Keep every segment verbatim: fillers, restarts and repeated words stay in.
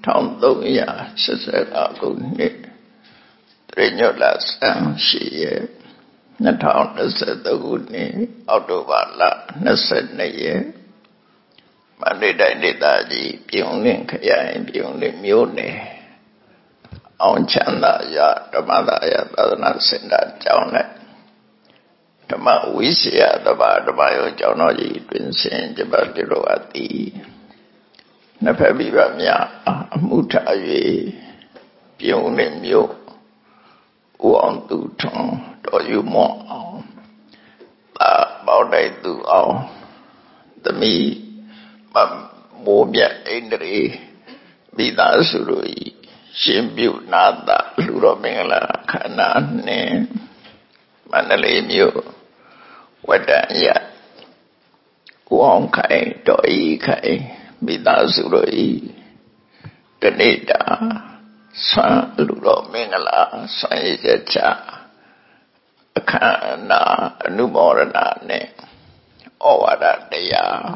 Thong Dong Ya Sasa Agung Nit Trinyula Sang Shiye Natang Nasa Daguni Autobala Nasa Naye Mandiday Nitaji Pyongling Kaya Pyongling Mune Ông Chanda Ya Dhamada Ya Tadana Sinda Chawne Dhama Visya Dhama Dhama Yo Chawno Ji Twin Sin Jabal Dilo Ati Napabiba Mya Muta Ye Pyongling Myo Uong Tu Tong Do Yu Mo Ta Bao Dai Tu Ao Dami Mo Mya Indri Bida Surui Shin Byu Nada Luro Mingala Khana Ne Mandalay Myo Wadan Ya Uong Khai Doi Khai Bida Surui Danita San Luro Mingala San Yacha Khana Anumorana Ne Owada Deya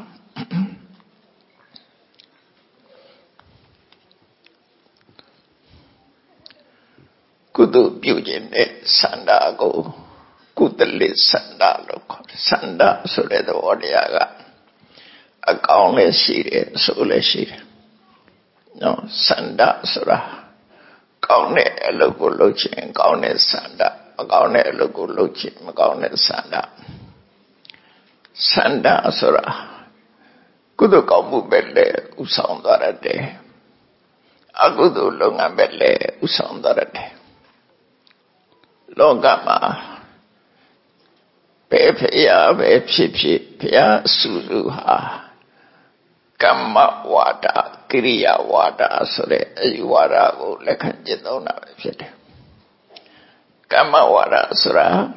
Kudu Pyujin Sanda Go Kudali Sanda Look Sanda Sure the Wadiaga A countless seed, sole seed. No, Sanda Sura Kaune Logo Lochin, Kaune Sanda, a Kaune Logo Lochin, Kaune Sanda Sanda Sura Kudu Kamu Belle Usandare Agudu Lunga Belle Usandare Logama Pepeya Pepipi Pia Suruha Kama Wada Kriya Wada Sore Ayuwada Go Lekanjidona Fit Kama Wada Sura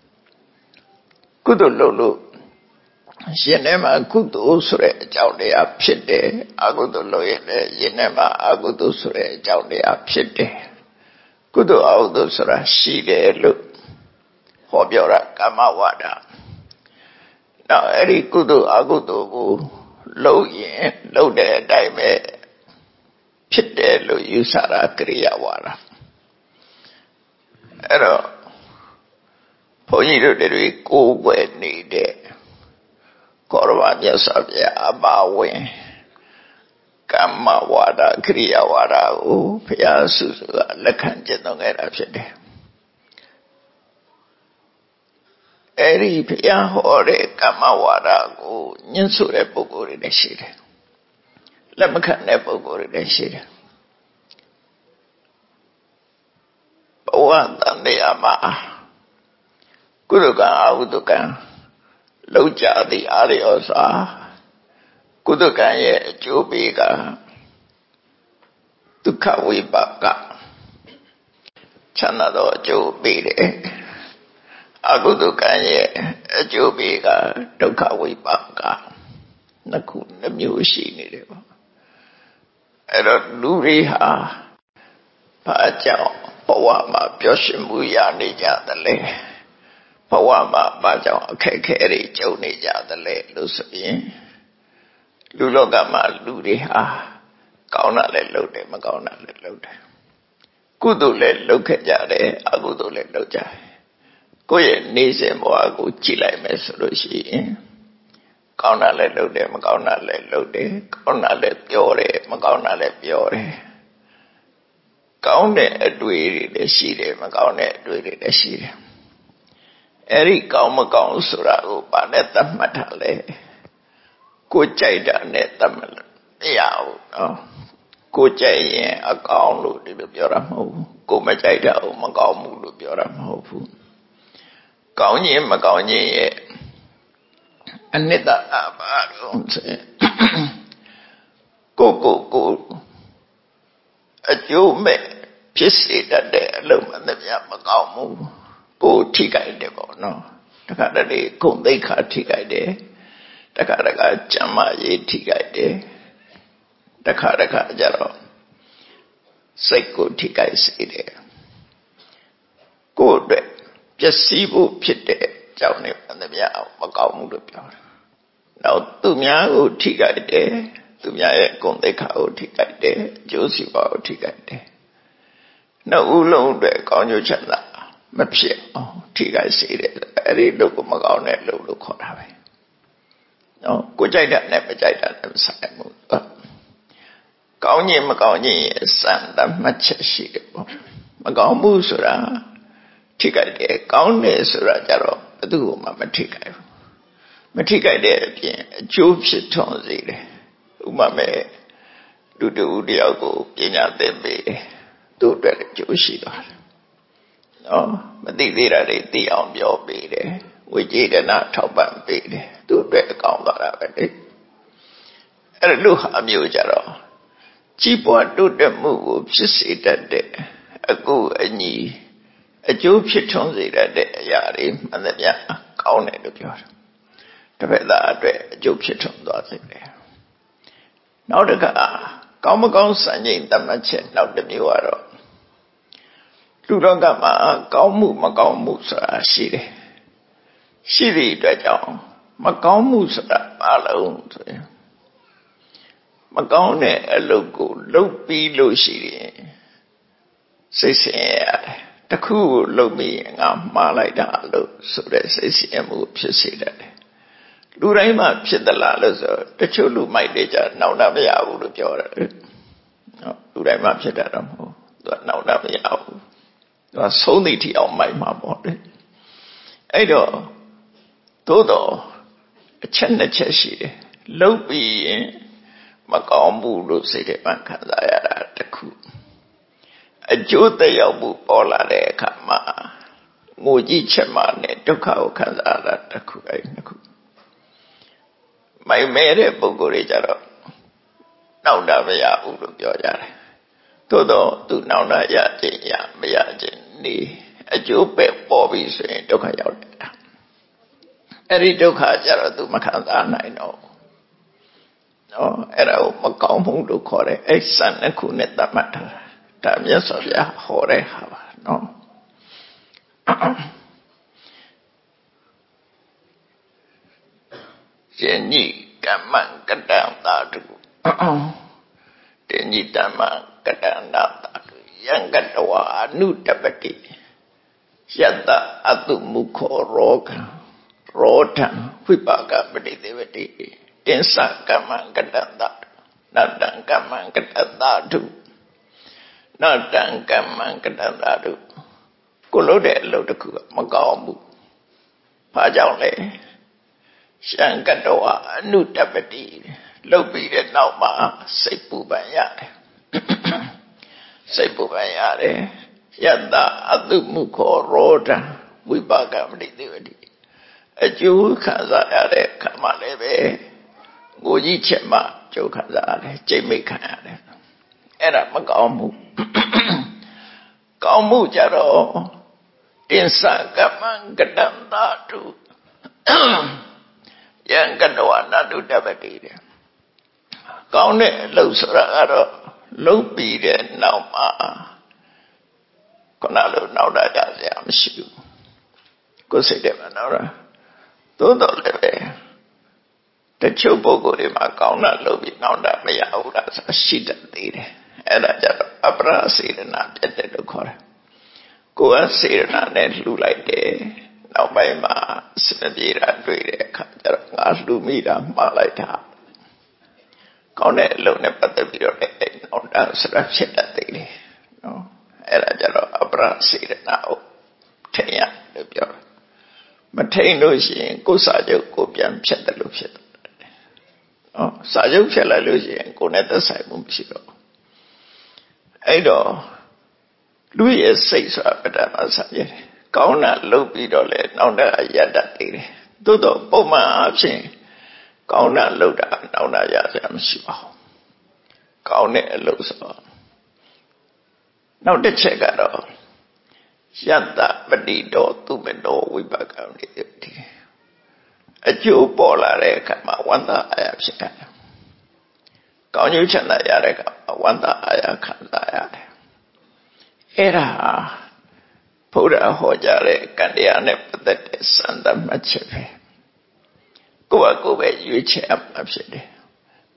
Kudu Lulu Yenema Kudu Sure Jaudia Pite Agudu Loyele Yenema Agudu Sure Jaudia Pite Kudu Audu Sura Shide Lu Hobiora Kama Wada Now Eri Kudu Agudu Low Yen Low De Daime Pite Lu Yusara Kriya Wada Ero Poyiru Deri Kuwe Nide Korwa Yasabya Abawe Kama Wada Kriya Wada U Pia Susu Lekanjidong Era Pite Eri Pia Hore Kama Wada Go Ninsure Bogori Neshire Lemkane Bogori Neshire Bawa Dandeyama Kudukan Audukan Loja the Ariosa Kudukan Ye Jubiga Tukawi Baka Chanado Jubide Agudukan Ye Jubiga Tukawi Baka Nakun the Mushi Ero Luriha Pajao Pawama Pyoshimuya Nija the Le Pawama Bajao Kekeri Joni Jadale Lusabi Lulogama Luriha Kauna le Lode Magauna le Lode Kudu le Lokajade Agudu le Loja Koye Nise Moagu Chile Mesroshi Kauna le Lode Magauna le Lode Kauna le Piore Magauna le Piore Kaune Edwiri de Shire Magaune Edwiri de Shire Eri Kauma Kaun Surago Baneta Matale Kuchaida Netamal Yao Kuchay a Kaun Lu de Bioramo Kumachaida Magamu Lu Bioramo Kauni Magauni Anita Abadon say Go go go A Jew me Pissy that day alone and the Yamagamu Go Tikai Debo no Takada Kundeka Tikai de Takadaga Jama Ye Tikai de Takadaga Jaro Seiko Tikai Sede Go de Jasibu Pite Johnny and the Yao Magamu. Now, Tumia Tikai de သူများရဲ့ဂုဏ်သိက္ခာကိုထိခိုက်တယ်အကျိုးစီးပွားကိုထိခိုက်တယ်နှစ်ဦးလုံးအတွက်ကောင်းကျိုးချမ်းသာမဖြစ်အောင်ထိခိုက်စေတယ်အဲ့ဒီလုပ်ကိုမကောင်းတဲ့လုပ်လို့ခေါ်တာပဲနော်ကိုကြိုက်တာနဲ့မကြိုက်တာနဲ့မဆိုင်ဘူးကောင်းခြင်းမကောင်းခြင်းရဲ့စံတတ်မှတ်ချက်ရှိတယ်ပေါ့မကောင်းမှုဆိုတာထိခိုက်တယ်ကောင်းတယ်ဆိုတာကြတော့ဘယ်သူမှမထိခိုက်ဘူးမထိခိုက်တဲ့အပြင်အကျိုးဖြစ်ထွန်းစေတယ်ဥပမာလူတူတယောက်ကိုပညာသင်ပေးတယ်သူ့အတွက်အကျိုးရှိသွားတယ်နော်မသိသေးတာတွေသိအောင်ပြောပေးတယ်ဝိကျေတနာထောက်ပံ့ပေးတယ်သူ့အတွက်ကောင်းသွားတာပဲလေအဲ့လိုဟာမျိုးကြတော့ကြီးပွားတိုးတက်မှုကိုဖြစ်စေတတ်တဲ့အကူအညီအကျိုးဖြစ်ထွန်းစေတတ်တဲ့အရာတွေမှန်သမျှကောင်းတယ်လို့ပြောတယ်တစ်ဖက်သားအတွက်အကျိုးဖြစ်ထွန်းသွားစေတယ်နောက်တစ်ခါကောင်းမကောင်းစံချိန်သတ်မှတ်ချက်နောက်တစ်မျိုးကတော့လူတော်ကမှာကောင်းမှုမကောင်းမှုဆိုတာရှိတယ်ရှိသည့်အတွက်ကြောင့်မကောင်းမှုဆိုတာဘာလို့ဆိုရင်မကောင်းတဲ့အလုပ်ကိုလုပ်ပြီးလို့ရှိရင်စိတ်ဆင်းရဲရတယ်တခုကိုလုပ်ပြီးရင်ငါမှားလိုက်တာလို့ဆိုတဲ့စိတ်ဆင်းရဲမှုဖြစ်စေတတ်တယ်လူတိုင်းမှာဖြစ်သလားလို့ဆိုတချို့လူမိုက်တွေကြနောက်တာမရဘူးလို့ပြောတယ်နော်လူတိုင်းမှာဖြစ်တတ်တော့မဟုတ်သူကနောက်တာမရဘူးသူကဆုံးသည့်ထိအောင်မိုက်မှာပေါ့လေအဲ့တော့သို့တော့အချက်နှစ်ချက်ရှိတယ်လုပ်ပြီးရင်မကောင်းဘူးလို့စိတ်ထဲမှာခံစားရတာတခုအကျိုးသက်ရောက်မှုပေါ်လာတဲ့အခါမှာငိုကြည့်ချက်မှနဲ့ဒုက္ခကိုခံစားရတာတခုအဲ့နှစ်ခုမိုင်မဲတဲ့ပုဂ္ဂိုလ်တွေကြတော့နောက်တာမရဘူးလို့ပြောကြတယ်သို့တော့သူနောက်တာရခြင်းရမရခြင်းနေအကျိုးပဲပေါ်ပြီဆိုရင်ဒုက္ခရောက်တယ်အဲ့ဒီဒုက္ခကြတော့သူမခံစားနိုင်တော့နော်အဲ့ဒါကိုမကောင်းမှုလို့ခေါ်တယ်အဲ့စံနှစ်ခုနဲ့သတ်မှတ်ထားတာဒါမြတ်စွာဘုရားဟောတဲ့ဟာပါနော်ရှင်ကြီးကမ္မကတံသာတုတင်ကြီးတမ္မကတံသာတုယံကတဝါအနုတပတိယတ္တအတုမုခောရောဂံရောဓံဝိပါကပတိသေဝတိတင်္စကမ္မကတံသာတုနတံကမ္မကတံသာတုနတံကမ္မကတံသာတုကိုလို့တဲ့အလုပ်တစ်ခုကမကောင်းဘူးဘာကြောင့်လဲရှံကတဝအနုတပတိလုတ်ပြီးတဲ့နောက်မှာစိတ်ပူပန်ရတယ်စိတ်ပူပန်ရတယ်ယတ္တအတုမုခောရောဓံဝိပါကပတိသေဝတိအကျိုးခံစားရတဲ့ခါမှလည်းပဲငိုကြီးချက်မှကျိုးခံစားရတယ်ကြိတ်မိတ်ခံရတယ်အဲ့ဒါမကောင်းဘူးကောင်းမှုကြတော့တင်္စကမ္မကတံသာတုယံကတဝနတုတပတိတဲ့ကောင်းတဲ့အလုပ်ဆိုတာကတော့လုပ်ပြီးတဲ့နောက်မှာခုနလိုနောက်တာကြစရာမရှိဘူးကိုယ်စိတ်ထဲမှာနောက်တာသို့တော်လည်းပဲတချို့ပုဂ္ဂိုလ်တွေမှာကောင်းတာလုပ်ပြီးနောက်တာမရဘူးလားဆိုရှိတတ်သေးတယ်အဲ့ဒါကြတော့အပရစေရနာပြတ်တယ်လို့ခေါ်တယ်ကိုယ်ကစေရနာနဲ့လှူလိုက်တယ်နောက်ပိုင်းမှာစမပြေတာတွေ့တဲ့အခါကျတော့ငါလှူမိတာမှားလိုက်တာကောင်းတဲ့အလုပ်နဲ့ပတ်သက်ပြီးတော့လည်းနောက်တာဆိုတာဖြစ်တတ်သေးတယ်နော်အဲ့ဒါကြတော့အပရစေရနာကိုထိရလို့ပြောတယ်မထိန်လို့ရှိရင်ကိုယ်စာချုပ်ကိုပြန်ဖြတ်တယ်လို့ဖြစ်တယ်နော်စာချုပ်ဖြတ်လိုက်လို့ရှိရင်ကိုယ်နဲ့သက်ဆိုင်မှုမရှိတော့အဲ့တော့လူရဲ့စိတ်ဆိုတာပဋ္ဌာန်းမှာဆက်ရတယ်ကောင်းတာလုပ်ပြီးတော့လေနောက်တာရတတ်သေးတယ်သို့တော့ပုံမှန်အားဖြင့်ကောင်းတာလုပ်တာနောက်တာရစရာမရှိပါဘူးကောင်းတဲ့အလုပ်ဆိုတော့နောက်တစ်ချက်ကတော့ယတ္တပတိတောသူမတောဝိပါကံတိအကျိုးပေါ်လာတဲ့အခါမှာဝန္တာအာရဖြစ်တယ်ကောင်းကျိုးချမ်းသာရတဲ့အခါမှာဝန္တာအာရခံစားရတယ်အဲ့ဒါဘုရားဟောကြားတဲ့ကံတရားနဲ့ပတ်သက်တဲ့စံတတ်မှတ်ချက်ပဲကိုယ့်အကိုယ်ပဲရွေးချယ်အပ်မှာဖြစ်တယ်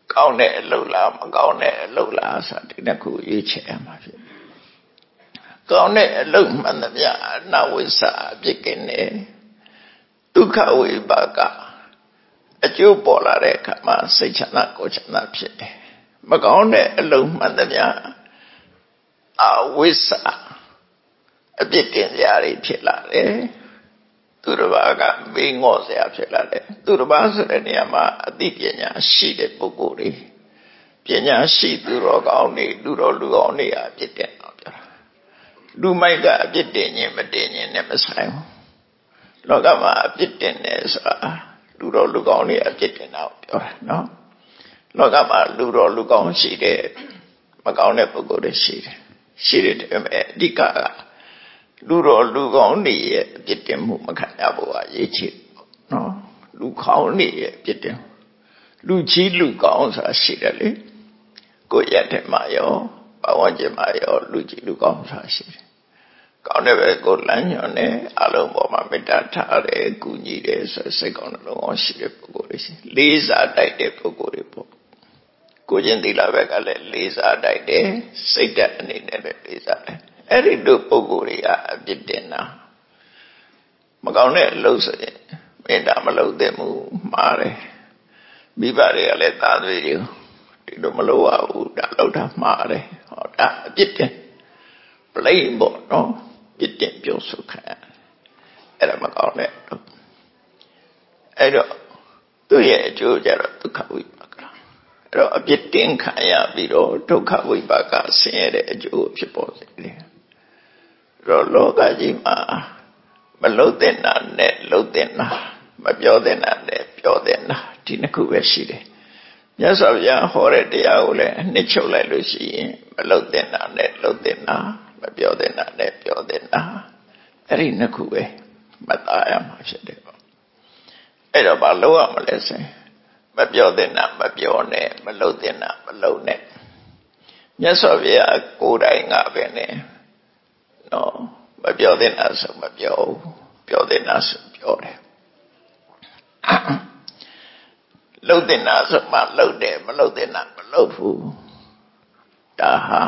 ကောင်းတဲ့အလုပ်လားမကောင်းတဲ့အလုပ်လားဆိုတာဒီနှစ်ခုရွေးချယ်ရမှာဖြစ်ကောင်းတဲ့အလုပ်မှန်သမျှအနဝိသအပြစ်ကင်းတယ်ဒုက္ခဝိပါကအကျိုးပေါ်လာတဲ့အခါမှာစိတ်ချမ်းသာကိုယ်ချမ်းသာဖြစ်တယ်မကောင်းတဲ့အလုပ်မှန်သမျှအဝိသအပြစ်တင်စရာတွေဖြစ်လာတယ်သူတစ်ပါးကမေးငေါ့စရာဖြစ်လာတယ်သူတစ်ပါးဆိုတဲ့နေရာမှာအသိပညာရှိတဲ့ပုဂ္ဂိုလ်တွေပညာရှိသူတော်ကောင်းတွေလူတော်လူကောင်းတွေအပြစ်တင်တော့ပြောတာလူမိုက်ကအပြစ်တင်ရင်မတင်ရင်နဲ့မဆိုင်ဘူးလောကမှာအပြစ်တင်တယ်ဆိုတာလူတော်လူကောင်းတွေအပြစ်တင်တာကိုပြောတာနော်လောကမှာလူတော်လူကောင်းရှိတယ်မကောင်းတဲ့ပုဂ္ဂိုလ်တွေရှိတယ်ရှိတယ်ဒါပေမဲ့အဓိကကလူတော်လူကောင်းတွေရဲ့အပြစ်တင်မှုမခံရဖို့အရေးကြီးနော်လူကောင်းတွေရဲ့အပြစ်တင်လူကြီးလူကောင်းဆိုတာရှိတယ်လေကိုယ့်ရဲ့ထဲမှာရောဘဝကျင်မှာရောလူကြီးလူကောင်းဆိုတာရှိတယ်ကောင်းတဲ့ဘက်ကိုလမ်းညွှန်တယ်အလုံးပေါ်မှာမေတ္တာထားတယ်ကုညီတယ်ဆိုစိတ်ကောင်းတဲ့လုံးအောင်ရှိတဲ့ပုဂ္ဂိုလ်တွေရှိလေးစားတိုက်တဲ့ပုဂ္ဂိုလ်တွေပေါ့ကိုချင်းသီလဘက်ကလည်းလေးစားတိုက်တယ်စိတ်ဓာတ်အနေနဲ့လည်းလေးစားတယ်အဲ့ဒီတို့ပုဂ္ဂိုလ်တွေကအပြစ်တင်တာမကောင်းတဲ့အလုပ်ဆိုရင်မေတ္တာမလုပ်သင့်ဘူးမှားတယ်မိဘတွေကလည်းသားသမီးတွေဒီလိုမလုပ်ရဘူးဒါလုပ်တာမှားတယ်ဟောဒါအပြစ်တင်ပလိမ်ပေါ့နော်ပြစ်တင်ပြောဆိုခံရအဲ့ဒါမကောင်းတဲ့အဲ့တော့သူ့ရဲ့အကျိုးကြတော့ဒုက္ခဝိပါကအဲ့တော့အပြစ်တင်ခံရပြီးတော့ဒုက္ခဝိပါကဆင်းရဲတဲ့အကျိုးဖြစ်ပေါ်စေတယ်တော့လောကကြီးမှာမလုံတဲ့နာနဲ့လုံတဲ့နာမပြောတဲ့နာနဲ့ပြောတဲ့နာဒီနှစ်ခုပဲရှိတယ်မြတ်စွာဘုရားဟောတဲ့တရားကိုလည်းအနှစ်ချုပ်လိုက်လို့ရှိရင်မလုံတဲ့နာနဲ့လုံတဲ့နာမပြောတဲ့နာနဲ့ပြောတဲ့နာအဲ့ဒီနှစ်ခုပဲမသားရမှာဖြစ်တယ်ပေါ့အဲ့တော့ဘာလုပ်ရမလဲဆိုရင်မပြောတဲ့နာမပြောနဲ့မလုံတဲ့နာမလုံနဲ့မြတ်စွာဘုရားကိုယ်တိုင်ကပဲနဲ့နော်မပြောတဲ့နာဆိုမပြောပြောတဲ့နာဆိုပြောတယ်လှုပ်တဲ့နာဆိုမှလှုပ်တယ်မလှုပ်တဲ့နာမလှုပ်ဘူးဒါဟာ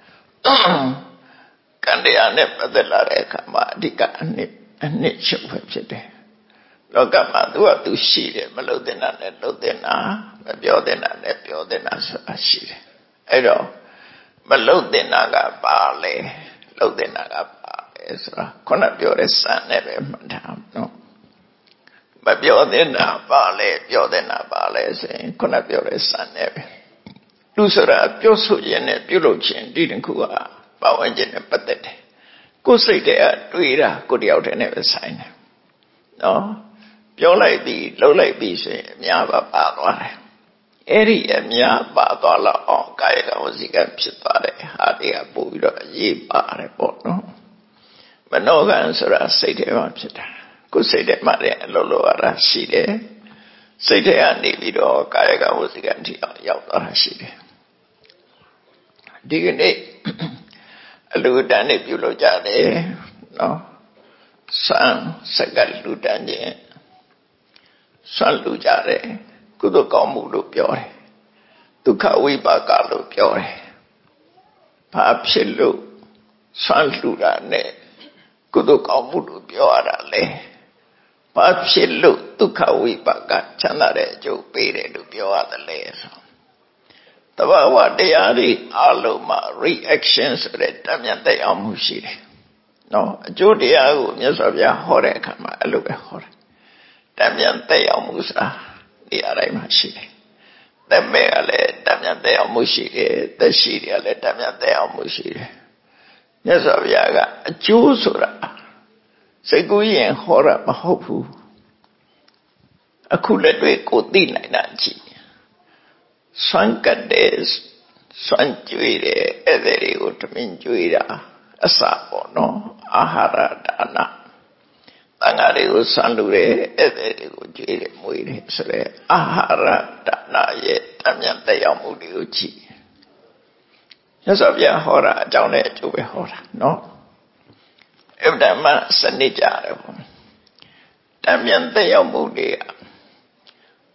ကံတရားနဲ့ပတ်သက်လာတဲ့အခါမှာအဓိကအနှစ်အနှစ်ချုပ်ပဲဖြစ်တယ်လောကမှာသူကသူရှိတယ်မလှုပ်တဲ့နာနဲ့လှုပ်တဲ့နာမပြောတဲ့နာနဲ့ပြောတဲ့နာဆိုတာရှိတယ်အဲ့တော့မလှုပ်တဲ့နာကပါလေလှုပ်တဲ့နာကပါလေဆိုတာခုနပြောတဲ့စံနဲ့ပဲမှတ်ထားနော်မပြောတဲ့နာပါလေပြောတဲ့နာပါလေဆိုရင်ခုနပြောတဲ့စံနဲ့ပဲလူဆိုတာပြောဆိုရင်နဲ့ပြုလုပ်ခြင်းဒီတစ်ခုကပါဝင်ခြင်းနဲ့ပတ်သက်တယ်ကိုယ်စိတ်တွေကတွေးတာကိုယ်တယောက်တည်းနဲ့ပဲဆိုင်တယ်နော်ပြောလိုက်ပြီးလှုပ်လိုက်ပြီးဆိုရင်အများပါပါသွားတယ်အဲ့ဒီအများပါသွားတော့အောင်ကာယကဝစီကံဖြစ်သွားတယ်ဟာတွေကပို့ပြီးတော့အရေးပါတယ်ပေါ့နော်မနောကံဆိုတာစိတ်ထဲမှာဖြစ်တာကိုယ်စိတ်ထဲမှာလည်းအလုပ်လုပ်ရတာရှိတယ်စိတ်ထဲကနေပြီးတော့ကာယကဝစီကံထိအောင်ရောက်သွားတာရှိတယ်ဒီကနေ့အလူတန်းနေပြုလုပ်ကြတယ်နော်စံစကလူတန်းခြင်းဆွမ်းလူကြတယ်ကုသိုလ်ကောင်းမှုလို့ပြောတယ်ဒုက္ခဝိပါကလို့ပြောတယ်ဘာဖြစ်လို့ဆွမ်းလူတာနဲ့ကုသိုလ်ကောင်းမှုလို့ပြောရတာလဲဘာဖြစ်လို့ဒုက္ခဝိပါကချမ်းသာတဲ့အကျိုးပေးတယ်လို့ပြောရတယ်လဲဆိုတဘာဝတရားတွေအလုံးမှာ reaction ဆိုတဲ့တမ်းမြန်တဲ့အောင်မှုရှိတယ်နော်အကျိုးတရားကိုမြတ်စွာဘုရားဟောတဲ့အခါမှာအဲ့လိုပဲဟောတယ်တမ်းမြန်တဲ့အောင်မှုဆိုတာဒီအတိုင်းမှာရှိတယ်တမဲကလည်းတမ်းမြန်တဲ့အောင်မှုရှိတယ်သက်ရှိတွေကလည်းတမ်းမြန်တဲ့အောင်မှုရှိတယ်မြတ်စွာဘုရားကအကျိုးဆိုတာစိတ်ကူးရင်ဟောတာမဟုတ်ဘူးအခုလက်တွေ့ကိုသိနိုင်တာကြည့်ဆွမ်းကတဲ့ဆွမ်းကြွေတယ်အဲ့ဒါတွေကိုတမင်ကြွေတာအစပေါ့နော်အာဟာရဒါနတန်ဃာတွေကိုဆွမ်းလူတယ်အဲ့ဒါတွေကိုကြွေတယ်မွေးတယ်ဆိုရဲအာဟာရဒါနရဲ့တမ်းမြန်သက်ရောက်မှုတွေကိုကြည့်ရသော်ပြဟောတာအကြောင်းနဲ့အကျိုးပဲဟောတာနော်အဲ့ဒါမှစနစ်ကြတယ်ပေါ့တမ်းမြန်သက်ရောက်မှုတွေက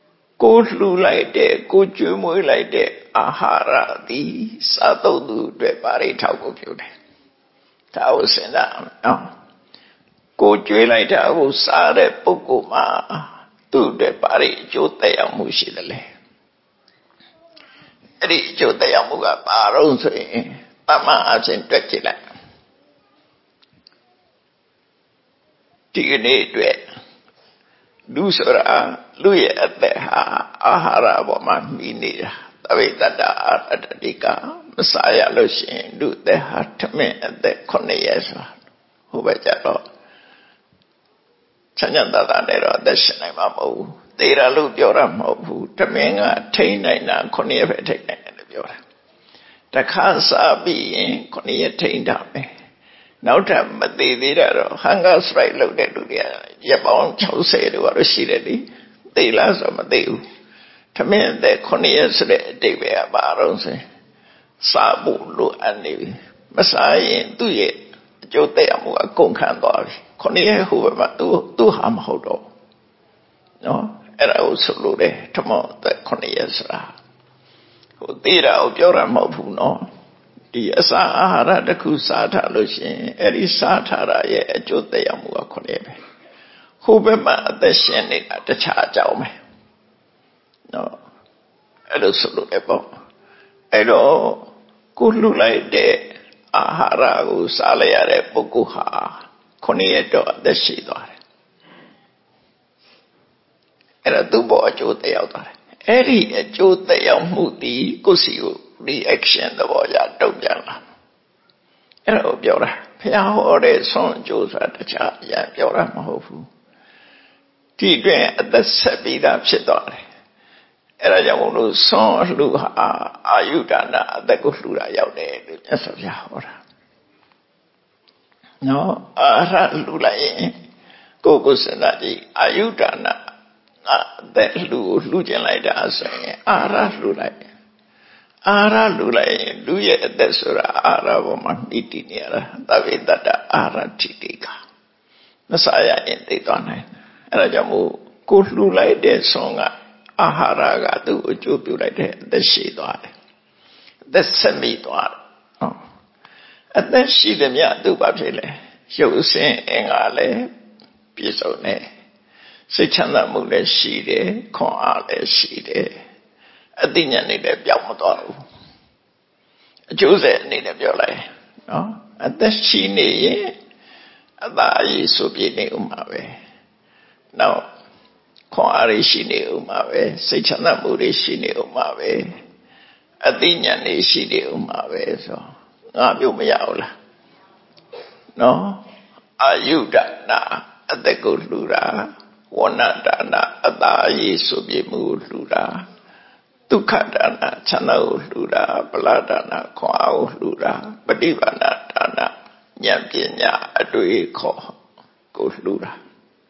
ကိုလှူလိုက်တဲ့ကိုကျွေးမွေးလိုက်တဲ့အာဟာရသည်စားသုံးသူအတွက်ဘာတွေထောက်ကိုပြုတယ်ဒါကိုစဉ်းစားအောင်နော်ကိုကျွေးလိုက်တာကိုစားတဲ့ပုဂ္ဂိုလ်မှာသူ့အတွက်ဘာတွေအကျိုးသက်ရောက်မှုရှိသလဲအဲ့ဒီအကျိုးသက်ရောက်မှုကဘာတော့ဆိုရင်တမန်အချင်းတွက်ကြည့်လိုက်ဒီကနေ့အတွက်လူဆိုတာလူရဲ့အသက်ဟာအာဟာရပေါ်မှာမှီနေတာသဗ္ဗေတ္တအာရတတိကမစားရလို့ရှိရင်လူသက်ဟာထမင်းအသက်ခုနှစ်ရက်ဆိုတာဟိုဘက်ကြတော့ချမ်းသာတာနဲ့တော့အသက်ရှင်နိုင်မှာမဟုတ်ဘူးသေရလို့ပြောတာမဟုတ်ဘူးထမင်းကထိန်းနိုင်တာခုနှစ်ရက်ပဲထိန်းနိုင်တယ်လို့ပြောတာတခါစားပြီးရင်ခုနှစ်ရက်ထိန်းတာပဲနောက်ထပ်မသေးသေးတာတော့ hunger strike လုပ်တဲ့လူတွေကရက်ပေါင်း၆၀တို့ကတော့ရှိတယ်လေသေလားဆိုမသိဘူးထမင်းတဲ့ခုနှစ်ရက်ဆိုတဲ့အတိတ်ပဲပါတော့ဆိုစားဖို့လိုအပ်နေပြီမစားရင်သူ့ရဲ့အကျိုးသက်ရောက်မှုအကုန်ခံသွားပြီခုနှစ်ရက်ဟိုဘက်မှာသူ့သူ့ဟာမဟုတ်တော့နော်အဲ့ဒါကိုဆိုလို့တယ်ထမောတဲ့ခုနှစ်ရက်ဆိုတာဟိုသေတာကိုပြောတာမဟုတ်ဘူးနော်ဒီအစာအာဟာရတစ်ခုစားထားလို့ရှိရင်အဲ့ဒီစားထားတာရဲ့အကျိုးသက်ရောက်မှုကခုနှစ်ပဲဟိုဘက်မှာအသက်ရှင်နေတာတခြားအကြောင်းပဲနော်အဲ့လိုဆိုလို့လည်းပေါ့အဲ့တော့ကိုလှူလိုက်တဲ့အာဟာရကိုစားလိုက်ရတဲ့ပုဂ္ဂိုလ်ဟာခုနှစ်ရက်တော့အသက်ရှိသွားတယ်အဲ့ဒါသူ့ဘောအကျိုးသက်ရောက်သွားတယ်အဲ့ဒီအကျိုးသက်ရောက်မှုဒီကိုယ်စီကိုreaction သဘောကြတုံ့ပြန်လာအဲ့ဒါကိုပြောတာဘုရားဟောတဲ့ဆွမ်းအကျိုးဆိုတာတခြားအရာပြောတာမဟုတ်ဘူးဒီတွင်အသက်ဆက်ပြီးသားဖြစ်သွားတယ်အဲ့ဒါကြောင့်မို့လို့ဆွမ်းလှူဟာအာယုဒါနအသက်ကိုလှူတာရောက်တယ်လို့မြတ်စွာဘုရားဟောတာနော်အာရလှူလိုက်ရင်ကိုယ်ကိုယ်စနာကြည့်အာယုဒါနအသက်လှူကိုလှူခြင်းလိုက်တာဆိုရင်အာရလှူလိုက်အာရလူလိုက်လူရဲ့အသက်ဆိုတာအာရပေါ်မှာမှီတည်နေရတာသဗ္ဗေတ္တအာရတိတိကမစားရရင်သိသွားနိုင်အဲ့ဒါကြောင့်မို့ကိုလှူလိုက်တဲ့ဆွမ်းကအာဟာရကသူ့အကျိုးပြုလိုက်တဲ့အသက်ရှိသွားတယ်အသက်ဆက်မိသွားတယ်နော်အသက်ရှိတဲ့မြတ်သူ့ဘာဖြစ်လဲရုပ်ဆင်းအင်္ဂါလည်းပြည့်စုံတယ်စိတ်ချမ်းသာမှုလည်းရှိတယ်ခွန်အားလည်းရှိတယ်အသိဉာဏ်နဲ့လည်းပြောင်းမသွားဘူးအကျိုးဆက်အနေနဲ့ပြောလိုက်နော်အသက်ရှိနေရင်အသာအရေးဆိုပြနေဥမှာပဲနောက်ခွန်အားရရှိနေဥမှာပဲစိတ်ချမ်းသာမှုတွေရှိနေဥမှာပဲအသိဉာဏ်တွေရှိနေဥမှာပဲဆိုငါပြောမရဘူးလားနော်အာယုဒနာအသက်ကိုလှူတာဝဏဒါနအသာအရေးဆိုပြမှုကိုလှူတာဒုက္ခဒါနချမ်းသာကိုလှူတာပလဒါနခွန်အားကိုလှူတာပฏิဘာနာဒါနဉာဏ်ပညာအတွေ့အခေါ်ကိုလှူတာ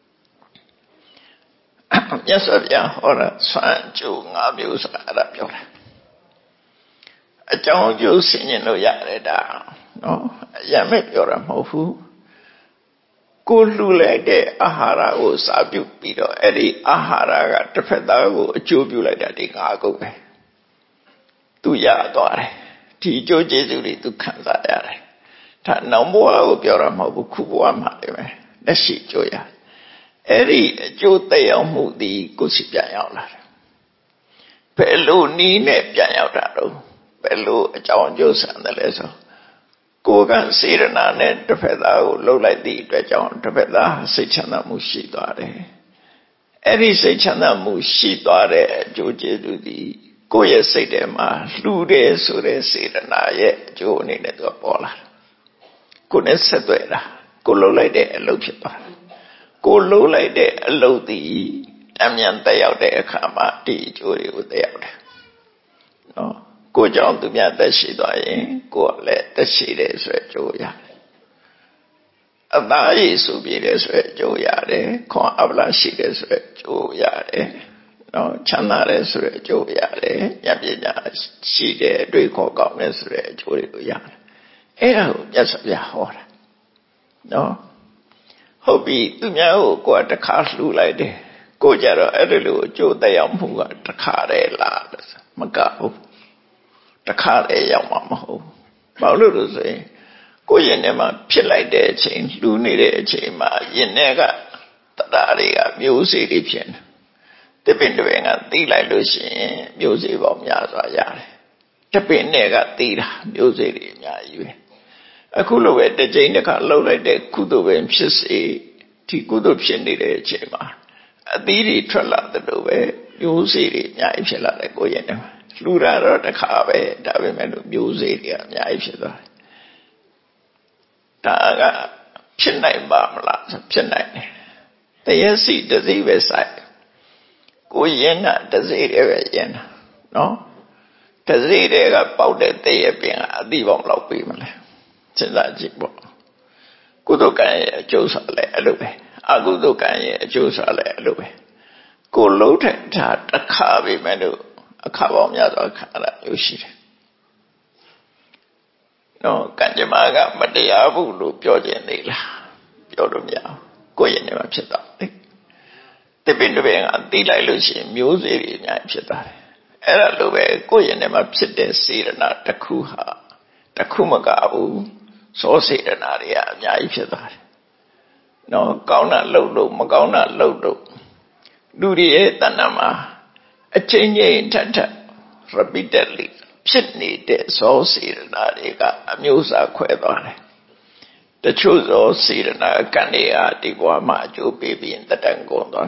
မြတ်စွာဘုရားဟောတာဆွမ်းကြိုး၅မျိုးဆိုတာအဲ့ဒါပြောတာအကြောင်းကျိုးဆင်ញင်လို့ရတယ်ဒါနော်အရင်မဲ့ပြောတာမဟုတ်ဘူးကိုလှူလိုက်တဲ့အာဟာရကိုစားပြုပြီးတော့အဲ့ဒီအာဟာရကတစ်ဖက်သားကိုအကျိုးပြုလိုက်တာဒီငါးခုပဲသူရသွားတယ်ဒီအကျိုးကျေးဇူးတွေသူခံစားရတယ်ဒါနောင်ဘဝကိုပြောတာမဟုတ်ဘူးခုဘဝမှာလည်းပဲလက်ရှိကြိုးရအဲ့ဒီအကျိုးသက်ရောက်မှုဒီကိုယ်စီပြန်ရောက်လာတယ်ဘယ်လိုနည်းနဲ့ပြန်ရောက်တာတော့ဘယ်လိုအကြောင်းအကျိုးဆန်တယ်လဲဆိုကိုယ်ကစေရနာနဲ့တစ်ဖက်သားကိုလှုပ်လိုက်သည့်အတွက်ကြောင့်တစ်ဖက်သားစိတ်ချမ်းသာမှုရှိသွားတယ်အဲ့ဒီစိတ်ချမ်းသာမှုရှိသွားတဲ့အကျိုးကျေးဇူးဒီကိုယ့်ရဲ့စိတ်ထဲမှာလှူတယ်ဆိုတဲ့စေရနာရဲ့အကျိုးအနေနဲ့သူကပေါ်လာတယ်ကိုယ်နဲ့ဆက်သွယ်တာကိုလှုပ်လိုက်တဲ့အလုပ်ဖြစ်သွားတယ်ကိုလှုပ်လိုက်တဲ့အလုပ်ဒီအမြန်တက်ရောက်တဲ့အခါမှာဒီအကျိုးတွေကိုတက်ရောက်တယ်နော်ကိုကြောင့်သူများသက်ရှိသွားရင်ကိုယ်လည်းသက်ရှိတယ်ဆိုတဲ့အကျိုးရတယ်အသာရည်ဆိုပြတယ်ဆိုတဲ့အကျိုးရတယ်ခွန်အပလာရှိတယ်ဆိုတဲ့အကျိုးရတယ်နော်ချမ်းသာတယ်ဆိုတဲ့အကျိုးရတယ်ဉာဏ်ပညာရှိတယ်အတွေ့အခေါ်ကောင်းတယ်ဆိုတဲ့အကျိုးတွေကိုရတယ်အဲ့ဒါကိုမြတ်စွာဘုရားဟောတာနော်ဟုတ်ပြီသူများကိုကိုယ်ကတစ်ခါလှူလိုက်တယ်ကိုကြတော့အဲ့ဒီလိုအကျိုးသက်ရောက်မှုကတခါတည်းလာလို့မကဘူးတခါတည်းရောက်မှာမဟုတ်ဘာလို့လို့ဆိုရင်ကိုယ့်ရင်ထဲမှာဖြစ်လိုက်တဲ့အချိန်လှူနေတဲ့အချိန်မှာရင်ထဲကတရားတွေကမျိုးစေ့တွေဖြစ်နေတပင်တွေကသိလိုက်လို့ရှိရင်မျိုးစေ့ပေါင်းများစွာရတယ်တပင်နဲ့ကသိတာမျိုးစေ့တွေအများကြီးပဲအခုလိုပဲတစ်ချိန်တစ်ခါလှုပ်လိုက်တဲ့ကုသိုလ်ပဲဖြစ်စေဒီကုသိုလ်ဖြစ်နေတဲ့အချိန်မှာအသီးတွေထွက်လာတဲ့လိုပဲမျိုးစေ့တွေအများကြီးဖြစ်လာတယ်ကိုယ့်ရင်ထဲမှာလှူတာတော့တစ်ခါပဲဒါပေမဲ့လို့မျိုးစေ့တွေအများကြီးဖြစ်သွားတယ်ဒါကဖြစ်နိုင်ပါမလားဖြစ်နိုင်တယ်တရစီတစိပဲဆိုင်ကိုရင်တာတစိတွေပဲရင်တာနော်တစိတွေကပေါက်တဲ့တရပင်ကအတိပေါင်းလောက်ပြီးမလဲစဉ်းစားကြည့်ပေါ့ကုသိုလ်ကံရဲ့အကျိုးဆိုလဲအဲ့လိုပဲအကုသိုလ်ကံရဲ့အကျိုးဆိုလဲအဲ့လိုပဲကိုလုံးထက်တာတစ်ခါပဲမဲ့လို့အခါပေါင်းများစွာခံရတာမျိုးရှိတယ်နော်ကံကြမ္မာကမတရားဘူးလို့ပြောခြင်းသေးလားပြောလို့မရဘူးကိုယ့်ရဲ့နေမှာဖြစ်တော့လေတပင်တပင်ကသိလိုက်လို့ရှိရင်မျိုးစေ့တွေအများကြီးဖြစ်သွားတယ်အဲ့ဒါလိုပဲကိုယ့်ရဲ့နေမှာဖြစ်တဲ့စေတနာတစ်ခုဟာတစ်ခုမကဘူးစောစေတနာတွေကအများကြီးဖြစ်သွားတယ်နော်ကောင်းတာလုပ်လို့မကောင်းတာလုပ်လို့လူတွေရဲ့တဏ္ဍာမှာအချိန်ချင်းထပ်ထပ် repeatedly ဖြစ်နေတဲ့စောစေတနာတွေကအမျိုးအစားခွဲသွားတယ်တချို့သောစေတနာကံတွေဟာဒီဘဝမှာအကျိုးပေးပြီးတတန်ကုန်သွား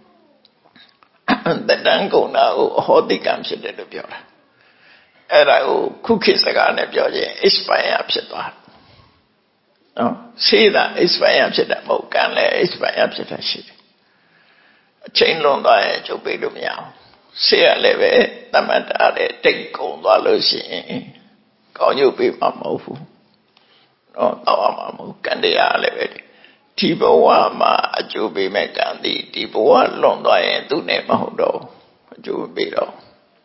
တယ်တတန်ကုန်တာကိုအဟောတိကံဖြစ်တယ်လို့ပြောတာအဲ့ဒါကိုခုခေတ်စကားနဲ့ပြောရင် expire ဖြစ်သွားတယ်နော်စေတာ expire ဖြစ်တာမဟုတ်ကံလည်း expire ဖြစ်တာရှိတယ်အချိန်လွန်သွားရင်ကျုပ်ပေးလို့မရဘူးဆေးရလည်းပဲတမတ်တာတဲ့တိတ်ကုန်သွားလို့ရှိရင်ကောင်းကျိုးပေးမှာမဟုတ်ဘူးနော်တော့မှာမဟုတ်ကံတရားလည်းပဲဒီဘဝမှာအကျိုးပေးမဲ့ကံဒီဒီဘဝလွန်သွားရင်သူနဲ့မဟုတ်တော့အကျိုးပေးတော့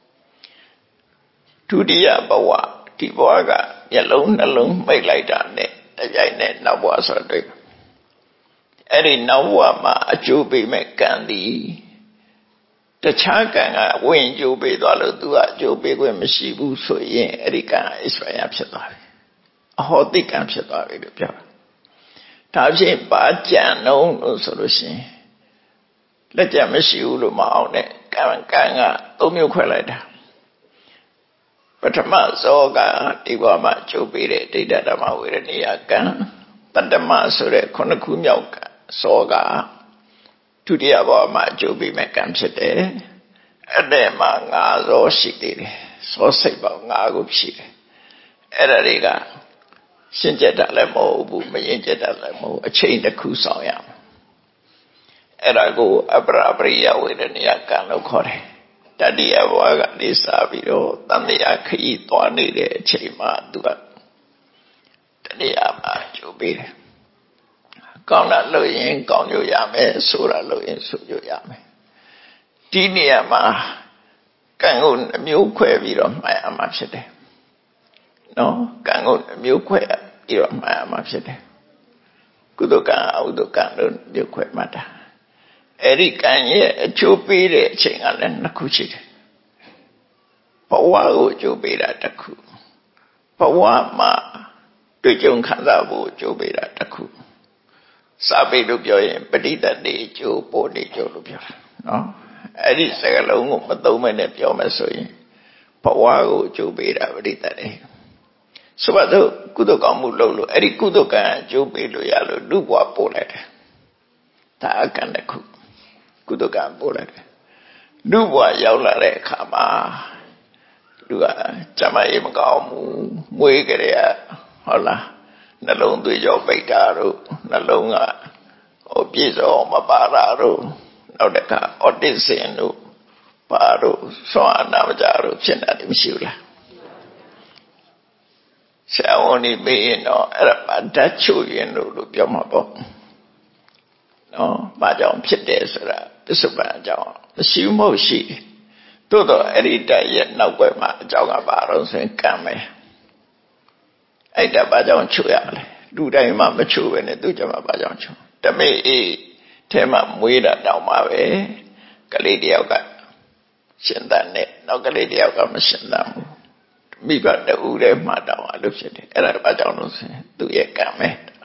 ဒုတိယဘဝဒီဘဝကမျက်လုံးနှလုံးမိတ်လိုက်တာနဲ့တပြိုင်နက်နောက်ဘဝဆိုတွေ့အဲ့ဒီနောက်ဘဝမှာအကျိုးပေးမဲ့ကံဒီတခြားကံကဝင်ကျိုးပေးသွားလို့သူကအကျိုးပေးခွင့်မရှိဘူးဆိုရင်အဲ့ဒီကံအစ္စရဖြစ်သွားပြီအဟောတိကံဖြစ်သွားပြီလို့ပြောတာဒါဖြင့်ပါကြံလုံးလို့ဆိုလို့ရှိရင်လက်ကျမရှိဘူးလို့မအောင်နဲ့ကံကံကသုံးမျိုးခွဲလိုက်တာပထမဇောကဒီဘဝမှာကျိုးပေးတဲ့ဒိဋ္ဌဓမ္မဝေရဏိယကံတတ္တမဆိုတဲ့ခုနှစ်ခုမြောက်ကဇောကဒုတိယဘဝမှာအကျိုးပေးမဲ့ကံဖြစ်တယ်အဲ့ဒီမှာငါးဇောရှိသေးတယ်ဇောစိတ်ပေါင်းငါးခုရှိတယ်အဲ့ဒါတွေကရှင်းကျက်တာလည်းမဟုတ်ဘူးမရင်ကျက်တာလည်းမဟုတ်အချိန်တစ်ခုဆောင်ရမယ်အဲ့ဒါကိုအပရပရိယဝေဒနိယကံလို့ခေါ်တယ်တတိယဘဝကနေစပြီးတော့တန်တရားခရီးသွားနေတဲ့အချိန်မှာသူကတတိယမှာအကျိုးပေးတယ်ကောင်းတာလုပ်ရင်ကောင်းကျိုးရမယ်ဆိုတာလုပ်ရင်ဆိုကျိုးရမယ်ဒီနေရာမှာကံကိုအမျိုးခွဲပြီးတော့မှတ်ရမှာဖြစ်တယ်နော်ကံကိုအမျိုးခွဲပြီးတော့မှတ်ရမှာဖြစ်တယ်ကုသိုလ်ကံအကုသိုလ်ကံလို့မျိုးခွဲမှတ်တာအဲ့ဒီကံရဲ့အကျိုးပေးတဲ့အချိန်ကလည်းနှစ်ခုရှိတယ်ဘဝကိုအကျိုးပေးတာတစ်ခုဘဝမှာတွေ့ကြုံခံစားဖို့အကျိုးပေးတာတစ်ခုစာပေလို့ပြောရင်ပဋိသန္ဓေအကျိုးပေါ်နေကျိုးလို့ပြောတာနော်အဲ့ဒီစကားလုံးကိုမသုံးမနဲ့ပြောမယ်ဆိုရင်ဘဝကိုအကျိုးပေးတာပဋိသန္ဓေဆိုတော့ကုသိုလ်ကောင်းမှုလုပ်လို့အဲ့ဒီကုသိုလ်ကံအကျိုးပေးလို့ရလို့လူဘဝပို့လိုက်တယ်ဒါအကံတစ်ခုကုသိုလ်ကံပို့လိုက်တယ်လူဘဝရောက်လာတဲ့အခါမှာလူကကျမကြီးမကောင်းဘူးမွေးကြရဟုတ်လားနှလုံးသွေးကြောပိတ်တာတို့နှလုံးကဟိုပြည့်စုံမပါတာတို့နောက်တစ်ခါအော်တစ်ဆင်တို့ပါတို့ဆွမ်းနာမကြတို့ဖြစ်နေတယ်မရှိဘူးလားဆရာဝန်ဒီပေးရင်တော့အဲ့ဒါပါဓာတ်ချို့ရင်လို့လို့ပြောမှာပေါ့နော်ဘာကြောင့်ဖြစ်တယ်ဆိုတာပစ္စုပန်အကြောင်းမရှိမဟုတ်ရှိတယ်တိုးတော့အဲ့ဒီတည်းရဲ့နောက်ွယ်မှာအကြောင်းကဘာလို့ဆိုရင်ကံပဲအဲ့ဒါဘာကြောင့်ချို့ရလဲလူတိုင်းမှာမချို့ပဲနဲ့သူကြမှာဘာကြောင့်ချို့တမေအေးထဲမှာမွေးတာတောင်မှပဲကလေးတယောက်ကရှင်သန်နဲ့နောက်ကလေးတယောက်ကမရှင်သန်ဘူးမိဘတူတည်းမှတောင်းအလုပ်ဖြစ်တယ်အဲ့ဒါဘာကြောင့်လို့ဆိုရင်သူ့ရဲ့ကံပဲ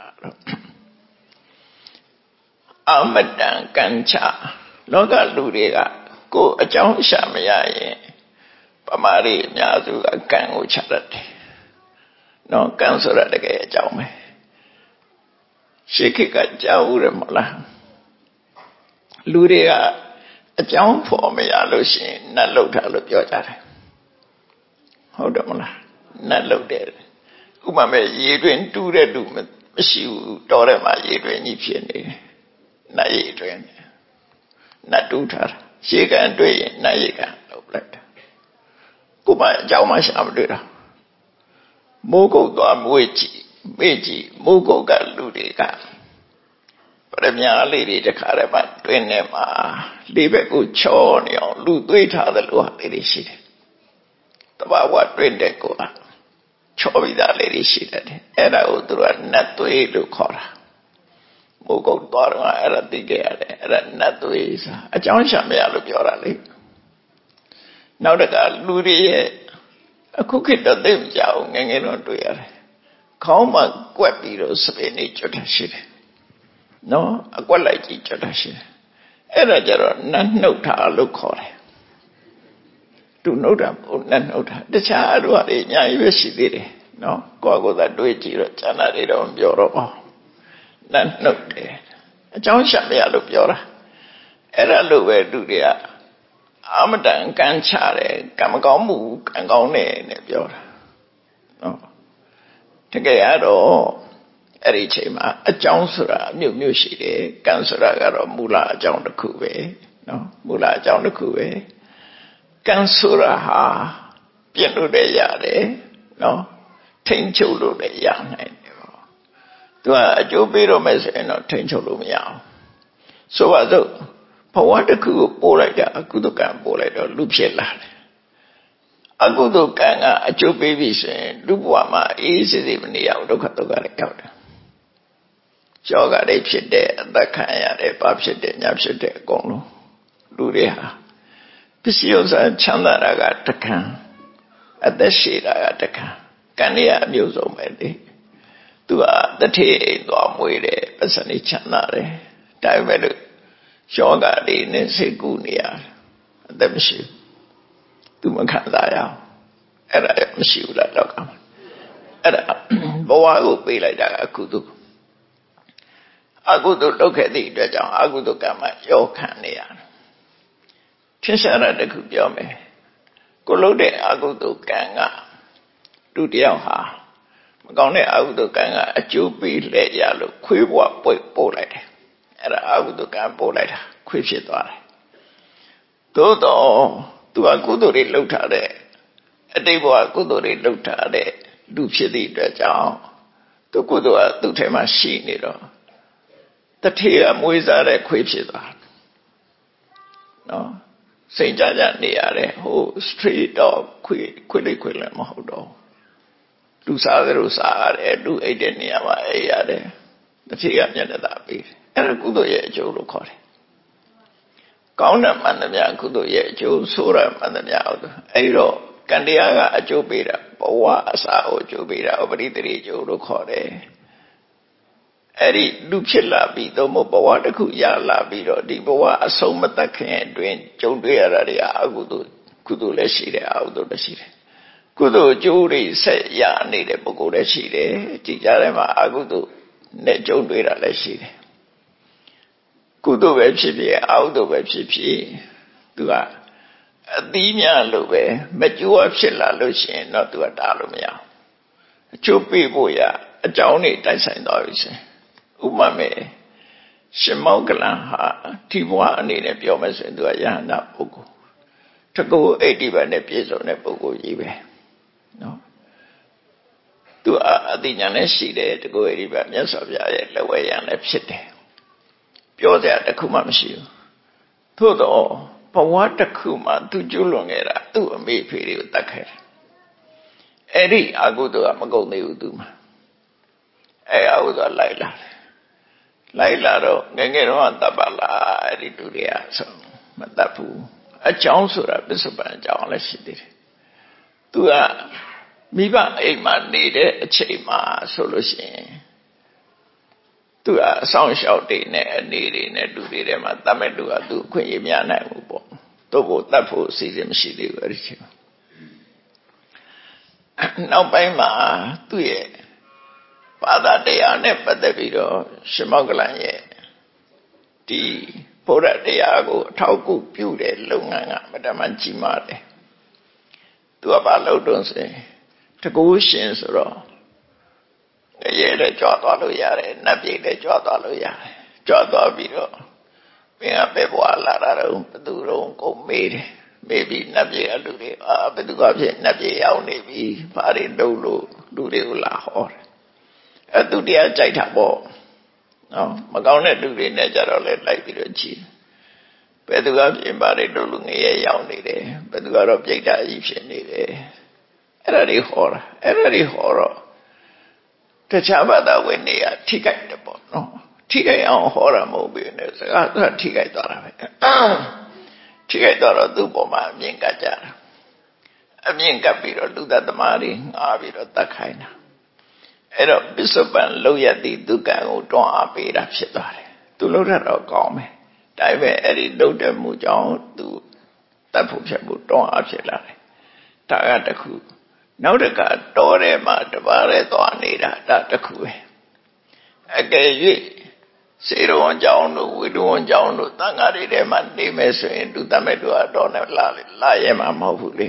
အမတန်ကံချလောကလူတွေကကိုယ်အကြောင်းရှာမရရင်ပမာရီအများစုကကံကိုချတတ်တယ်နော်ကံဆိုတာတကယ်အကြောင်းပဲရှေးခေတ်ကကြားဦးတယ်မလားလူတွေကအကြောင်းဖော်မရလို့ရှိရင်နတ်လုတ်တာလို့ပြောကြတယ်ဟုတ်တယ်မလားနတ်လုတ်တယ်ဥပမာရေတွင်တူးတဲ့လူမရှိဘူးတော်တယ်မှာရေတွင်ကြီးဖြစ်နေတယ်နတ်ရေတွင်နတ်တူးထားတာရှေးကံတွေ့ရင်နတ်ရေကံလုတ်လိုက်တာကိုယ်မအကြောင်းမှရှာမတွေ့တာမိုးကုတ်သွားမွေးကြည့်မေ့ကြည့်မိုးကုတ်ကလူတွေကပရမညာလေးတွေတခါတည်းမှတွင်းနေမှာလေးဘက်ကိုချောနေအောင်လူသွေးထားသလိုဟာလေးတွေရှိတယ်တဘာဝတွင်းတဲ့ကိုကချောပြီးသားလေးတွေရှိတယ်အဲ့ဒါကိုသူကနတ်သွေးလို့ခေါ်တာမိုးကုတ်သွားတော့အဲ့ဒါသိကြရတယ်အဲ့ဒါနတ်သွေးစားအကြောင်းရှာမရလို့ပြောတာလေနောက်တကလူတွေရဲ့အခုခေတ်တော့သိမကြောက်ငယ်ငယ်တော့တွေ့ရတယ်ခေါင်းမှာကွက်ပြီးတော့စပင်းနေကျွတ်တာရှိတယ်နော်အကွက်လိုက်ကြီးကျွတ်တာရှိတယ်အဲ့ဒါကြတော့နတ်နှုတ်တာလို့ခေါ်တယ်သူနှုတ်တာပုံနတ်နှုတ်တာတခြားတို့ဟာတွေအများကြီးပဲရှိသေးတယ်နော်ကိုယ့်ကိုယ်သာတွေးကြည့်တော့ကျန်တာတွေတော့မပြောတော့ဘူးနတ်နှုတ်တယ်အကြောင်းရှာမရလို့ပြောတာအဲ့ဒါလို့ပဲသူတွေကအမတန်ကံချတယ်ကံမကောင်းမှုကံကောင်းတယ်နဲ့ပြောတာနော်တကယ်ကတော့အဲ့ဒီအချိန်မှာအကြောင်းဆိုတာအမျိုးမျိုးရှိတယ်ကံဆိုတာကတော့မူလအကြောင်းတစ်ခုပဲနော်မူလအကြောင်းတစ်ခုပဲကံဆိုတာဟာပြင်လို့လည်းရတယ်နော်ထိန်းချုပ်လို့လည်းရနိုင်တယ်ပေါ့သူကအကျိုးပေးတော့မယ်ဆိုရင်တော့ထိန်းချုပ်လို့မရအောင်ဆိုပါစို့ဘဝတစ်ခုကိုပို့လိုက်တာအကုသိုလ်ကံပို့လိုက်တော့လူဖြစ်လာတယ်အကုသိုလ်ကံကအကျိုးပေးပြီဆိုရင်လူဘဝမှာအေးစေစေမနေရဘူးဒုက္ခဒုက္ခတွေရောက်တယ်ကြောဂတွေဖြစ်တဲ့အသက်ခံရတယ်ဘာဖြစ်တယ်ညာဖြစ်တယ်အကုန်လုံးလူတွေဟာပစ္စည်းဥစ္စာချမ်းသာတာကတကံအသက်ရှည်တာကတကံကံတွေကအမျိုးစုံပဲလေသူကတထေအိမ်သွားမွေးတယ်ပစ္စည်းချမ်းသာတယ်ဒါပေမဲ့လို့ယောဂတွေနဲ့စိတ်ကူးနေရအသက်မရှိဘူးသူမခံစားရအောင်အဲ့ဒါမရှိဘူးလားတော့ကအဲ့ဒါဘဝကိုပေးလိုက်တာအကုသိုလ်အကုသိုလ်လုပ်ခဲ့သည့်အတွက်ကြောင့်အကုသိုလ်ကံမှာရောခံနေရတယ်ထင်ရှားတဲ့တစ်ခုပြောမယ်ကိုလုပ်တဲ့အကုသိုလ်ကံကလူတယောက်ဟာမကောင်းတဲ့အကုသိုလ်ကံကအကျိုးပေးလဲရလို့ခွေးဘဝပွေပို့လိုက်တယ်အဲ့ဒါအကုသိုလ်ကံပို့လိုက်တာခွေးဖြစ်သွားတယ်သို့တော့သူကကုသိုလ်တွေလုပ်ထားတဲ့အတိတ်ဘဝကုသိုလ်တွေလုပ်ထားတဲ့လူဖြစ်သည့်အတွက်ကြောင့်သူကုသိုလ်ကသူ့ထဲမှာရှိနေတော့တထေကမွေးစားတဲ့ခွေးဖြစ်သွားတယ်နော်စိတ်ကြကြနေရတယ်ဟို street dog ခွေးခွေးလေးခွေးလည်းမဟုတ်တော့လူစားသလိုစားရတယ်လူအိတ်တဲ့နေရာမှာအိတ်ရတယ်တထေကမျက်နှာသာပေးတယ်အဲ့ဒါကုသိုလ်ရဲ့အကျိုးလို့ခေါ်တယ်ကောင်းတဲ့မှန်သမျှကုသိုလ်ရဲ့အကျိုးဆိုးတဲ့မှန်သမျှအဲ့တော့ကံတရားကအကျိုးပေးတာဘဝအစာကိုအကျိုးပေးတာဥပရိသေအကျိုးလို့ခေါ်တယ်အဲ့ဒီလူဖြစ်လာပြီးတော့ဘဝတစ်ခုရလာပြီးတော့ဒီဘဝအဆုံးမတတ်ခင်အတွင်းကြုံတွေ့ရတာတွေအကုသိုလ်ကုသိုလ်လည်းရှိတယ်အကုသိုလ်လည်းရှိတယ်ကုသိုလ်အကျိုးတွေဆက်ရနေတဲ့ပုဂ္ဂိုလ်လည်းရှိတယ်ကြည်ကြတဲ့မှာအကုသိုလ်နဲ့ကြုံတွေ့တာလည်းရှိတယ်ကုသိုလ်ပဲဖြစ်ဖြစ်အကုသိုလ်ပဲဖြစ်ဖြစ်သူကအသီးများလို့ပဲမကြိုးဖြစ်လာလို့ရှိရင်တော့သူကတားလို့မရဘူးအကျိုးပေးဖို့ရအကြောင်းတွေတိုက်ဆိုင်သွားပြီဆိုဥပမာရှင်မောကလန်ဟာဒီဘဝအနေနဲ့ပြောမယ်ဆိုရင်သူကယဟန္တာပုဂ္ဂိုလ်တကူအိဋ္ဌိပတ်နဲ့ပြည့်စုံတဲ့ပုဂ္ဂိုလ်ကြီးပဲနော်သူအသိဉာဏ်နဲ့ရှိတယ်တကူအိဋ္ဌိပတ်မြတ်စွာဘုရားရဲ့လက်ဝဲရံလည်းဖြစ်တယ်ပြောစရာတစ်ခုမှမရှိဘူးသို့တော့ဘဝတစ်ခုမှသူကျွလွန်ခဲ့တာသူ့အမေဖေတွေကိုတတ်ခဲ့တယ်အဲ့ဒီအကုသိုလ်ကမကုန်သေးဘူးသူမှာအဲ့အကုသိုလ်လိုက်လာတယ်လိုက်လာတော့ငယ်ငယ်တော့တပ်ပါလားအဲ့ဒီလူတွေကဆိုမတတ်ဘူးအကြောင်းဆိုတာပစ္စုပန်အကြောင်းလည်းရှိသေးတယ်သူကမိဘအိမ်မှာနေတဲ့အချိန်မှာဆိုလို့ရှိရင်သူကအဆောင်ရှောက်တွေနဲ့အနေတွေနဲ့လူတွေထဲမှာတတ်မဲ့လူကသူအခွင့်အရေးများနိုင်ဘူးပေါ့သူ့ကိုတတ်ဖို့အစီအစဉ်မရှိသေးဘူးအဲ့ဒီချိန်နောက်ပိုင်းမှာသူ့ရဲ့ဘာသာတရားနဲ့ပတ်သက်ပြီးတော့ရှင်မောက္ကလန်ရဲ့ဒီဘုရားတရားကိုအထောက်အကူပြုတဲ့လုပ်ငန်းကမတမကြီးမားတယ်သူကဘာလုပ်တော့ဆိုတကူရှင်ဆိုတော့ရဲလည်းကြွားသွားလို့ရတယ်နတ်ပြည်လည်းကြွားသွားလို့ရတယ်ကြွားသွားပြီးတော့မင်းကပဲဘွားလာတာတော့ဘသူတော့ကုန်မေးတယ်မေးပြီးနတ်ပြည်အလူတွေအာဘသူကဖြစ်နတ်ပြည်ရောက်နေပြီဘာတွေလုပ်လို့လူတွေကိုလာဟောတယ်အဲသူတရားကြိုက်တာပေါ့နော်မကောင်းတဲ့လူတွေနဲ့ကြတော့လဲလိုက်ပြီးတော့ကြည့်ဘယ်သူကပြင်ပါတွေတို့လူငယ်ရောက်နေတယ်ဘယ်သူကတော့ပြိတ္တာကြီးဖြစ်နေတယ်အဲ့ဒါတွေဟောတာအဲ့ဒါတွေဟောတော့တခြားဘာသာဝင်တွေကထိခိုက်တယ်ပေါ့နော်ထိခိုက်အောင်ဟောတာမဟုတ်ဘူးနဲ့စကားသူကထိခိုက်သွားတာပဲထိခိုက်သွားတော့သူ့ပေါ်မှာအမြင်ကပ်ကြတာအမြင်ကပ်ပြီးတော့လူသက်သမားတွေငားပြီးတော့တတ်ခိုင်းတာအဲ့တော့ပစ္စုပန်လောက်ရသည့်ဒုက္ခကိုတွန်းအားပေးတာဖြစ်သွားတယ်သူလောက်ရတော့ကောင်းမယ်ဒါပေမဲ့အဲ့ဒီလုတ်တဲ့မှုကြောင့်သူတတ်ဖို့ဖြစ်ဖို့တွန်းအားဖြစ်လာတယ်ဒါကတခုနောက်တစ်ခါတော်ထဲမှာတပါးရဲသွားနေတာဒါတခုပဲအကယ်၍စေတော်ကြောင့်တို့ဝိတော်ကြောင့်တို့တန်ဃာတွေထဲမှာနေမယ်ဆိုရင်သူတတ်မဲ့သူအတော်နဲ့လာလာရဲမှာမဟုတ်ဘူးလေ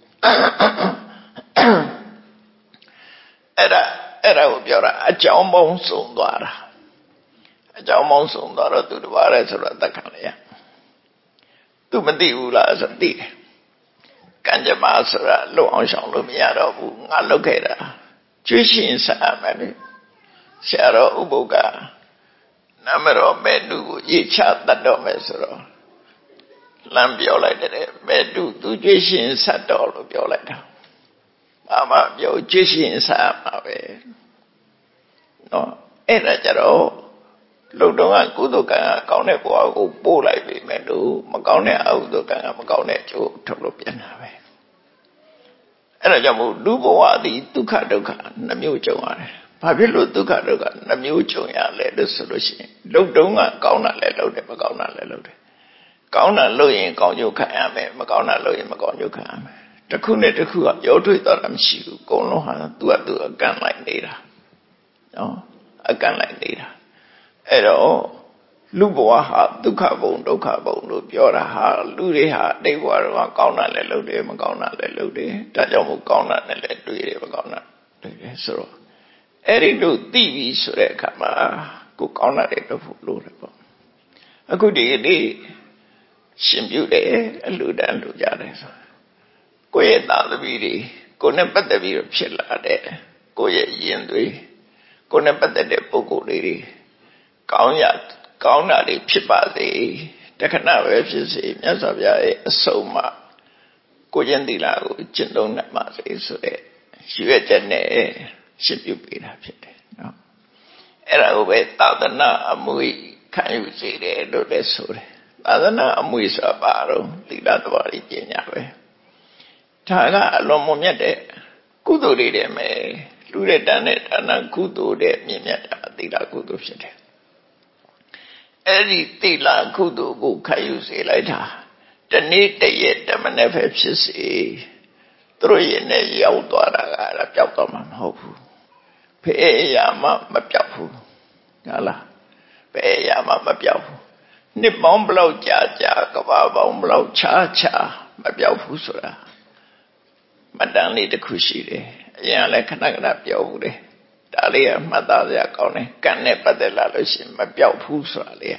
အဲ့ဒါအဲ့ဒါကိုပြောတာအကြောင်းပေါင်းစုံသွားတာအကြောင်းပေါင်းစုံသွားတော့သူတပါးရဲဆိုတော့တတ်ခံလိုက်ရသူမသိဘူးလားဆိုသိတယ်ကံကြမ္မာဆိုတာလုံအောင်ရှောင်လို့မရတော့ဘူးငါလုပ်ခဲ့တာကျွေးရှင်စားမယ်လေဆရာတော်ဥပုက္ခနမတော်မဲ့သူကိုရေချတတ်တော့မယ်ဆိုတော့လမ်းပြောလိုက်တယ်မဲ့သူသူကျွေးရှင်ဆက်တော်လို့ပြောလိုက်တာဘာမှပြောကျွေးရှင်စားမှာပဲနော်အဲ့ဒါကြတော့လုံတော့ကကုသိုလ်ကံကကောင်းတဲ့ဘဝကိုပို့လိုက်ပြီမဲ့လို့မကောင်းတဲ့အကုသိုလ်ကံကမကောင်းတဲ့အကျိုးထုတ်လို့ပြန်တာပဲအဲ့ဒါကြောင့်မို့လူဘဝသည်ဒုက္ခဒုက္ခနှမျိုးကြုံရတယ်ဘာဖြစ်လို့ဒုက္ခဒုက္ခနှမျိုးကြုံရလဲလို့ဆိုလို့ရှိရင်လုံတုံးကကောင်းတာလည်းလုပ်တယ်မကောင်းတာလည်းလုပ်တယ်ကောင်းတာလုပ်ရင်ကောင်းကျိုးခံရမယ်မကောင်းတာလုပ်ရင်မကောင်းကျိုးခံရမယ်တစ်ခုနဲ့တစ်ခုကပြောတွေ့သွားတာမရှိဘူးအကုန်လုံးဟာသူကသူအကန့်လိုက်နေတာနော်အကန့်လိုက်နေတာအဲ့တော့လူဘဝဟာဒုက္ခဘုံဒုက္ခဘုံလို့ပြောတာဟာလူတွေဟာအိမ်ဘဝတော့ကောင်းတာလည်းလုပ်တယ်မကောင်းတာလည်းလုပ်တယ်ဒါကြောင့်မို့ကောင်းတာနဲ့လည်းတွေ့တယ်မကောင်းတာတွေ့တယ်ဆိုတော့အဲ့ဒီလိုသိပြီဆိုတဲ့အခါမှာကိုကောင်းတာတွေလုပ်ဖို့လိုတယ်ပေါ့အခုဒီနေ့ရှင်ပြုတယ်အလူတန်းလူကြတယ်ဆိုကိုယ့်ရဲ့သားသမီးတွေကိုယ်နဲ့ပတ်သက်ပြီးတော့ဖြစ်လာတဲ့ကိုယ့်ရဲ့ရင်သွေးကိုယ်နဲ့ပတ်သက်တဲ့ပုဂ္ဂိုလ်တွေကောင်းရကောင်းတာတွေဖြစ်ပါစေတခဏပဲဖြစ်စေမြတ်စွာဘုရားရဲ့အဆုံးအမကိုကျင့်သီလကိုကျင့်သုံးနိုင်ပါစေဆိုတဲ့ရွှေချက်နဲ့ရှင်းပြပေးတာဖြစ်တယ်နော်အဲ့ဒါကိုပဲသာသနာအမွေခံယူစေတယ်လို့လည်းဆိုတယ်သာသနာအမွေဆိုတာဘာလို့သီလသဘာဝကြီးပညာပဲဒါကအလွန်မမြတ်တဲ့ကုသိုလ်တွေတဲ့မယ်လူတဲ့တန်းတဲ့ဒါနကုသိုလ်တဲ့မြင့်မြတ်တာသီလကုသိုလ်ဖြစ်တယ်အဲ့ဒီသီလကုသိုလ်ကိုခံယူစေလိုက်တာတနေ့တည့်ရက်တမနဲ့ပဲဖြစ်စေသူတို့ရဲ့နဲ့ရောက်သွားတာကအဲ့ဒါပျောက်သွားမှာမဟုတ်ဘူးဘယ်အရာမှမပျောက်ဘူးဟုတ်လားဘယ်အရာမှမပျောက်ဘူးနှစ်ပေါင်းဘလောက်ကြာကြာကဘာပေါင်းဘလောက်ခြားခြားမပျောက်ဘူးဆိုတာမတန်လေးတစ်ခုရှိတယ်အရင်လည်းခဏခဏပြောဘူးလေဒါလေးကမှတ်သားစရာကောင်းတယ်ကံနဲ့ပတ်သက်လာလို့ရှိရင်မပျောက်ဘူးဆိုတာလေ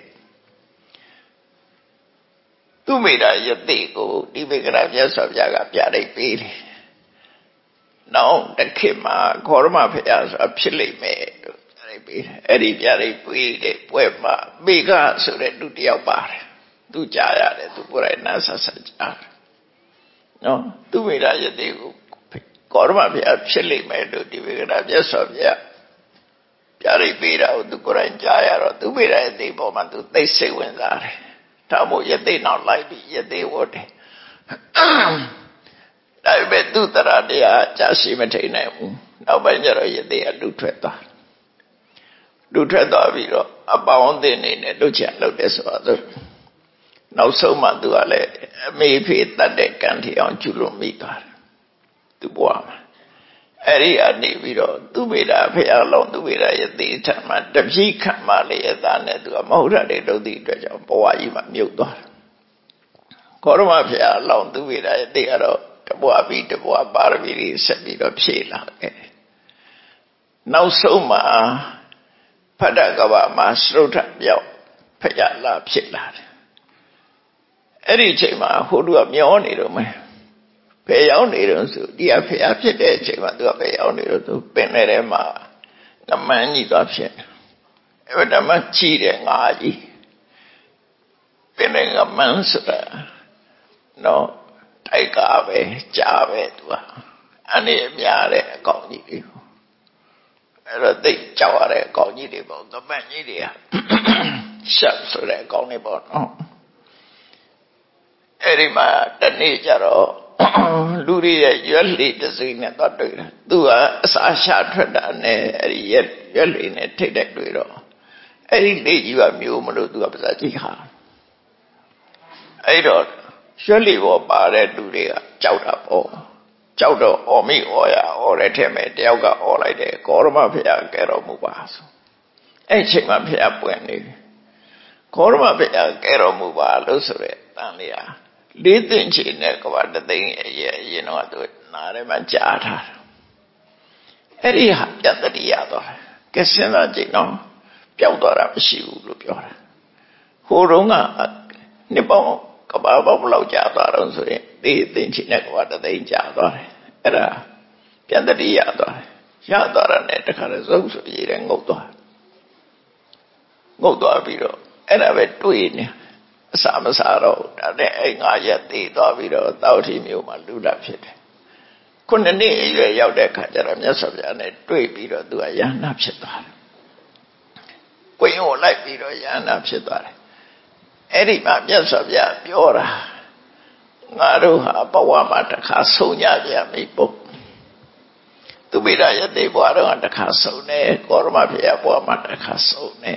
သူမိတာယတိကိုဒီဘေကရမြတ်စွာဘုရားကပြလိုက်ပေးတယ်နောက်တစ်ခေတ်မှာခေါရမဖရာဆိုတာဖြစ်လိမ့်မယ်လို့ပြလိုက်ပေးတယ်အဲ့ဒီပြလိုက်ပေးတဲ့ပွဲမှာဘေကဆိုတဲ့လူတစ်ယောက်ပါတယ်သူကြားရတယ်သူကိုယ်တိုင်နားဆက်ဆက်ကြားတယ်နော်သူမိတာယတိကိုခေါရမဖရာဖြစ်လိမ့်မယ်လို့ဒီဘေကရမြတ်စွာဘုရားပြလိုက်ပေးတာကိုသူကိုယ်တိုင်ကြားရတော့သူမိတာယတိပေါ်မှာသူသိစိတ်ဝင်စားတယ်ဒါမို့ယသိနောက်လိုက်ပြီးယသိဝတ်တယ်ဒါပေမဲ့သူတရတရားကြာရှိမထိန်နိုင်ဘူးနောက်ပိုင်းကျတော့ယသိကလူထွက်သွားလူထွက်သွားပြီးတော့အပေါင်းအသင်းနေနဲ့လှုပ်ချင်လှုပ်တယ်ဆိုတော့နောက်ဆုံးမှသူကလည်းအမေဖေတတ်တဲ့ကံထီအောင်ကျူလို့မိသွားတယ်သူဘွားမှာအဲ့ဒီအနေပြီးတော့သူမိတာဖရာလောင်းသူမိတာယသိထံမှာတပြိခတ်မှလေးအသားနဲ့သူကမဟုတ်တာတွေလုပ်သည့်အတွက်ကြောင့်ဘဝကြီးမှာမြုပ်သွားတယ်ခေါရမဖရာလောင်းသူမိတာယသိကတော့တဘွားပြီးတဘွားပါရမီတွေဆက်ပြီးတော့ဖြည့်လာခဲ့နောက်ဆုံးမှာဖတ်တကဘာမှာစရုထပြောက်ဖရာလာဖြစ်လာတယ်အဲ့ဒီအချိန်မှာဟိုလူကမျောနေတော့မယ်ဖယ်ရောက်နေတော့ဆိုဒီအဖေအဖြစ်တဲ့အချိန်မှာသူကဖယ်ရောက်နေတော့သူပင်ထဲမှာငမန်းကြီးသွားဖြစ်အဲ့ဒါမှကြည့်တယ်ငါကြီးပင်ထဲငမန်းဆိုတာနော်တိုက်ကားပဲကြားပဲသူကအနေအများတဲ့အကောင်ကြီးတွေအဲ့တော့သိကြောက်ရတဲ့အကောင်ကြီးတွေပေါ့ငမန်းကြီးတွေကရှက်ဆိုတဲ့အကောင်တွေပေါ့နော်အဲ့ဒီမှာတနေ့ကျတော့လူတွေရဲ့ရွက်လေတစ်စိမ့်နဲ့တော့တွေ့တယ်သူကအစာရှာထွက်တာနဲ့အဲ့ဒီရွက်ရွက်လေနဲ့ထိတ်တဲ့တွေ့တော့အဲ့ဒီလေကြီးကမျိုးမလို့သူကပါဇာကြီးဟာအဲ့တော့ရွက်လေပေါ်ပါတဲ့လူတွေကကြောက်တာပေါ့ကြောက်တော့အော်မိအော်ရအော်တဲ့ထဲမှာတယောက်ကအော်လိုက်တယ်ကောရမဖရာကဲတော်မူပါဆိုအဲ့ချိန်မှာဖရာပွင့်နေတယ်ကောရမဖရာကဲတော်မူပါလို့ဆိုရဲတန်လေးဟာလေးသိင်ချီနဲ့ကဘာတသိန်းအရဲ့အရင်တော့သူနားထဲမှာကြားထားတယ်အဲ့ဒီဟာပြတ်တတိရသွားတယ်ကဲစဉ်းစားကြည့်နော်ပျောက်သွားတာမရှိဘူးလို့ပြောတာဟိုတုန်းကနှစ်ပေါင်းကဘာပေါင်းဘလောက်ကြာသွားတော့ဆိုရင်လေးသိင်ချီနဲ့ကဘာတသိန်းကြာသွားတယ်အဲ့ဒါပြတ်တတိရသွားတယ်ရသွားတာနဲ့တခါတည်းစုပ်ဆိုရေးတယ်ငုတ်သွားငုတ်သွားပြီးတော့အဲ့ဒါပဲတွေးနေအစာမစားတော့ဒါနဲ့အဲ့ငါရက်သေးသွားပြီးတော့တောက်ထီမျိုးမှာလူလာဖြစ်တယ်ခုနှစ်နှစ်အရွယ်ရောက်တဲ့ခါကျတော့မြတ်စွာဘုရားနဲ့တွေ့ပြီးတော့သူကယန္နာဖြစ်သွားတယ်ကိုရင်ကိုလိုက်ပြီးတော့ယန္နာဖြစ်သွားတယ်အဲ့ဒီမှာမြတ်စွာဘုရားပြောတာငါတို့ဟာဘဝမှာတစ်ခါဆုံးကြပြန်ပြီပေါ့သူမိတာယသိဘဝတော့တစ်ခါဆုံးတယ်ကောရမဘုရားဘဝမှာတစ်ခါဆုံးတယ်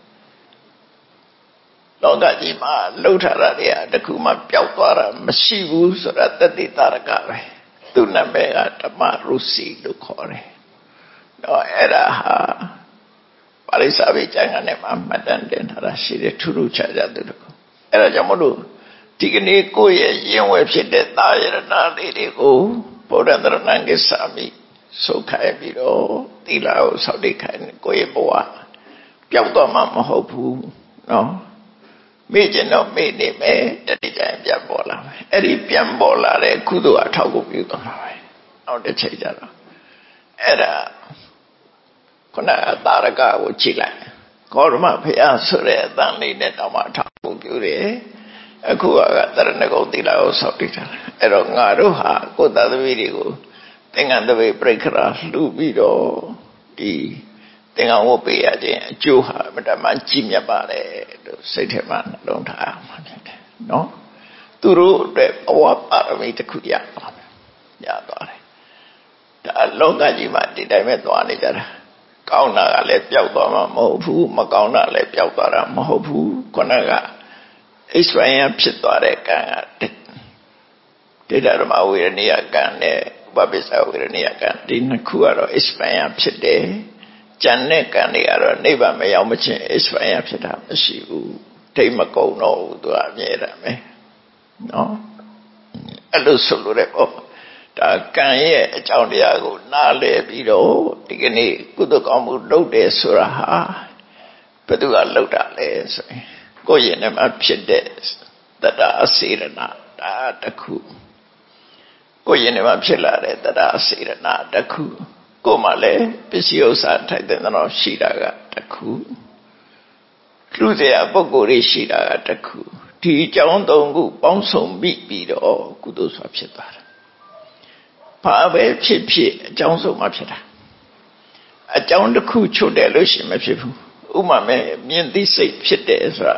လောကကြီးမှာလှုပ်ထားတာတွေကတခုမှပျောက်သွားတာမရှိဘူးဆိုတာတတိတာရကပဲသူနာမည်ကဓမ္မရုစီလို့ခေါ်တယ်။တော့အဲ့ဒါဟာပါဠိစာပေကျမ်းကနေမှမှတ်တမ်းတင်ထားတာရှိတယ်ထူးထူးခြားခြားသူတို့အဲ့ဒါကြောင့်မလို့ဒီကနေ့ကိုယ့်ရဲ့ရင်ဝယ်ဖြစ်တဲ့သာယရဏလေးတွေကိုဗုဒ္ဓတရဏံကိစ္ဆာမိဆိုခိုင်းပြီးတော့သီလကိုစောင့်တည်ခိုင်းကိုယ့်ရဲ့ဘဝပျောက်သွားမှမဟုတ်ဘူးနော်မေ့ကျင်တော့မေ့နေမယ်တတိယပြန်ပေါ်လာမယ်အဲ့ဒီပြန်ပေါ်လာတဲ့ကုသိုလ်အထောက်ကိုပြုသွားမှာပဲနောက်တစ်ချိန်ကျတော့အဲ့ဒါခုနကတာရကကိုကြည့်လိုက်ကောရမဖရာဆိုတဲ့အတန်လေးနဲ့တော့မှအထောက်ကိုပြုတယ်အခုကတရဏဂုံသီလကိုစောင့်တည်တာအဲ့တော့ငါတို့ဟာကိုယ်သားသမီးတွေကိုသင်္ကန်းတပိပြိခရာလှူပြီးတော့ဒီသင်္ကန်းဝတ်ပေးရခြင်းအကျိုးဟာအမှန်မှကြီးမြတ်ပါတယ်လို့စိတ်ထဲမှာနှလုံးထားအောင်ပါဖြစ်တယ်နော်သူတို့အတွက်ဘဝပါရမီတစ်ခုရသွားတယ်ရသွားတယ်ဒါလောကကြီးမှာဒီတိုင်းပဲသွားနေကြတာကောင်းတာကလည်းပျောက်သွားမှာမဟုတ်ဘူးမကောင်းတာလည်းပျောက်သွားတာမဟုတ်ဘူးခုနကအိစရယဖြစ်သွားတဲ့ကံကဒေတာဓမ္မဝေရဏိယကံနဲ့ဥပပိစ္ဆဝေရဏိယကံဒီနှစ်ခုကတော့အိစရယဖြစ်တယ်ကျန်တဲ့ကံတွေကတော့နိဗ္ဗာန်မရောက်မချင်းအိစရယဖြစ်တာမရှိဘူးထိတ်မကုန်တော့ဘူးသူကအမြဲတမ်းပဲနော်အဲ့လိုဆိုလို့တဲ့ပေါ့ဒါကံရဲ့အကြောင်းတရားကိုနားလည်ပြီးတော့ဒီကနေ့ကုသိုလ်ကောင်းမှုလုပ်တယ်ဆိုတာဟာဘယ်သူကလုပ်တာလဲဆိုရင်ကိုယ့်ရင်ထဲမှာဖြစ်တဲ့တတ္တအစေရဏဒါတခုကိုယ့်ရင်ထဲမှာဖြစ်လာတဲ့တတ္တအစေရဏတခုကိုယ်မှလည်းပစ္စည်းဥစ္စာထိုက်တဲ့တော့ရှိတာကတခုလူစရာပုဂ္ဂိုလ်တွေရှိတာကတခုဒီအကြောင်းသုံးခုပေါင်းစုံပြီးပြီးတော့ကုသိုလ်စွာဖြစ်သွားတယ်ဘာပဲဖြစ်ဖြစ်အကြောင်းဆုံးမှဖြစ်တာအကြောင်းတစ်ခုချွတ်တယ်လို့ရှိရင်မဖြစ်ဘူးဥပမာမဲ့မြင်သိစိတ်ဖြစ်တယ်ဆိုတာ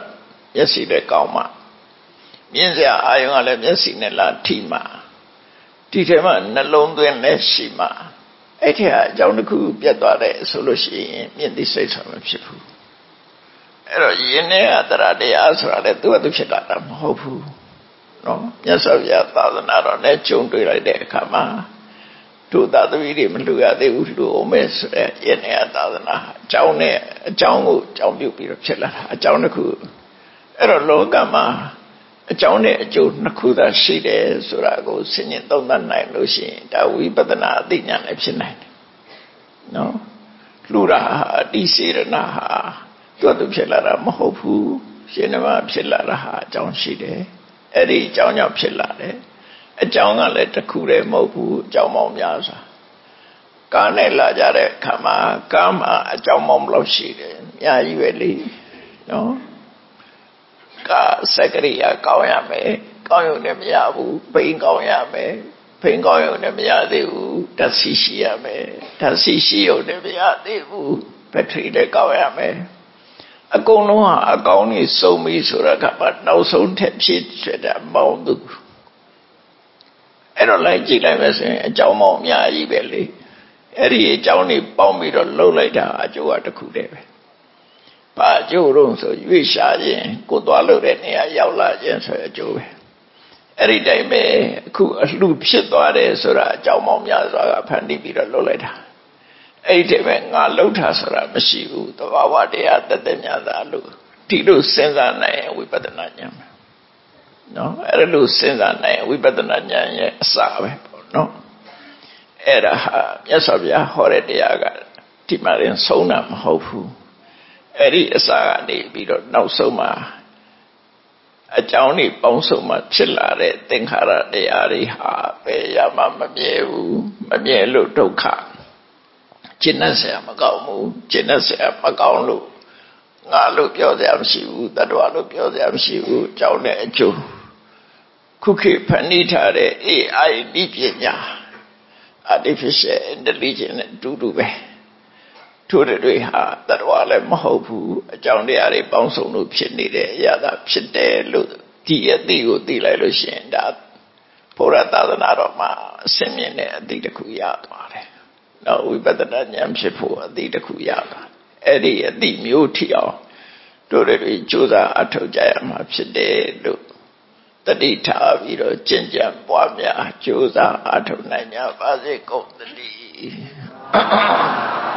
မျက်စိလည်းကောင်းမှမြင်စရာအာယုံကလည်းမျက်စိနဲ့လာထိမှဒီထဲမှာနှလုံးသွင်းလည်းရှိမှအဲ့ဒီအကြောင်းတစ်ခုပြတ်သွားတယ်ဆိုလို့ရှိရင်မြင့်သိစိတ်ဆိုမဖြစ်ဘူးအဲ့တော့ယင်းနဲ့အတ္တတရားဆိုတာလည်းသူ့အတူဖြစ်လာတာမဟုတ်ဘူးနော်မြတ်စွာဘုရားသာသနာတော်နဲ့ကြုံတွေ့လိုက်တဲ့အခါမှာတို့သာသမီတွေမလူရသေးဘူးလူအောင်မဲ့ဆိုတဲ့ယင်းနဲ့သာသနာအကြောင်းနဲ့အကြောင်းကိုအကြောင်းပြုပြီးတော့ဖြစ်လာတာအကြောင်းတစ်ခုအဲ့တော့လောကမှာအကြောင်းနဲ့အကျိုးနှစ်ခုသာရှိတယ်ဆိုတာကိုဆင်ញင်သုံးသပ်နိုင်လို့ရှိရင်ဒါဝိပဿနာအသိဉာဏ်နဲ့ဖြစ်နိုင်တယ်နော်လူရာဒီစေရနာဟာသူ့အတူဖြစ်လာတာမဟုတ်ဘူးရှင်နမဖြစ်လာတာဟာအကြောင်းရှိတယ်အဲ့ဒီအကြောင်းကြောင့်ဖြစ်လာတယ်အကြောင်းကလည်းတစ်ခုတည်းမဟုတ်ဘူးအကြောင်းပေါင်းများစွာကားနဲ့လာကြတဲ့အခါမှာကားမှာအကြောင်းပေါင်းဘယ်လောက်ရှိတယ်အများကြီးပဲလေနော်ကားစက်ကရိယာကောင်းရမယ်ကောင်းရုံနဲ့မရဘူးဘိန်းကောင်းရမယ်ဘိန်းကောင်းရုံနဲ့မရသေးဘူးဓာတ်ဆီရှိရမယ်ဓာတ်ဆီရှိရုံနဲ့မရသေးဘူးဘက်ထရီလည်းကောင်းရမယ်အကုန်လုံးဟာအကောင်းကြီးစုံပြီဆိုတော့ကမှနောက်ဆုံးထက်ဖြစ်ဖြစ်တာမောင်းသူအဲ့တော့လိုက်ကြည့်လိုက်မယ်ဆိုရင်အကြောင်းမောင်းအများကြီးပဲလေအဲ့ဒီအကြောင်းတွေပေါင်းပြီးတော့လှုပ်လိုက်တာအကျိုးကတစ်ခုတည်းပဲဘာအကျိုးတော့ဆိုရွေးရှာခြင်းကိုသွားလို့တဲ့နေရာရောက်လာခြင်းဆိုတဲ့အကျိုးပဲအဲ့ဒီတိုင်းပဲအခုအလှဖြစ်သွားတယ်ဆိုတာအကြောင်းမောင်းများစွာကဖန်တီးပြီးတော့လှုပ်လိုက်တာအဲ့ဒီတည်းပဲငါလှုပ်တာဆိုတာမရှိဘူးသဘာဝတရားတသက်များသာလို့ဒီလိုစဉ်းစားနိုင်ဝိပဿနာဉာဏ်နော်အဲ့လိုစဉ်းစားနိုင်ဝိပဿနာဉာဏ်ရဲ့အစပဲပေါ့နော်အဲ့ဒါဟာမြတ်စွာဘုရားဟောတဲ့တရားကဒီမှာရင်ဆုံးတာမဟုတ်ဘူးအဲ့ဒီအစကနေပြီးတော့နောက်ဆုံးမှာအကြောင်းတွေပေါင်းစုံမှဖြစ်လာတဲ့သင်္ခါရတရားတွေဟာဘယ်ရမှမမြဲဘူးမမြဲလို့ဒုက္ခကျင့်တတ်เสียမကောင်းဘူးကျင့်တတ်เสียမကောင်းလို့ငါလို့ပြောစရာမရှိဘူးတတ္တဝါလို့ပြောစရာမရှိဘူးအကြောင်းနဲ့အကျိုးခုခေတ်ဖန်တီးထားတဲ့ A I ဒီပညာ artificial intelligence နဲ့တူတူပဲထို့တွေဟာတတ္တဝါလည်းမဟုတ်ဘူးအကြောင်းတရားတွေပေါင်းစုံလို့ဖြစ်နေတဲ့အရာသာဖြစ်တယ်လို့ဒီအသိကိုသိလိုက်လို့ရှိရင်ဒါဘုရားသာသနာတော်မှာအစင်မြင့်တဲ့အသိတစ်ခုရသွားတယ်။နောက်ဝိပဿနာဉာဏ်ဖြစ်ဖို့အသိတစ်ခုရသွား။အဲ့ဒီအသိမျိုးထီအောင်တို့တွေကြိုးစားအထောက်ကြရမှာဖြစ်တယ်လို့တတိထားပြီးတော့ကျင့်ကြံပွားများကြိုးစားအထောက်နိုင်ကြပါစေကုန်သတည်း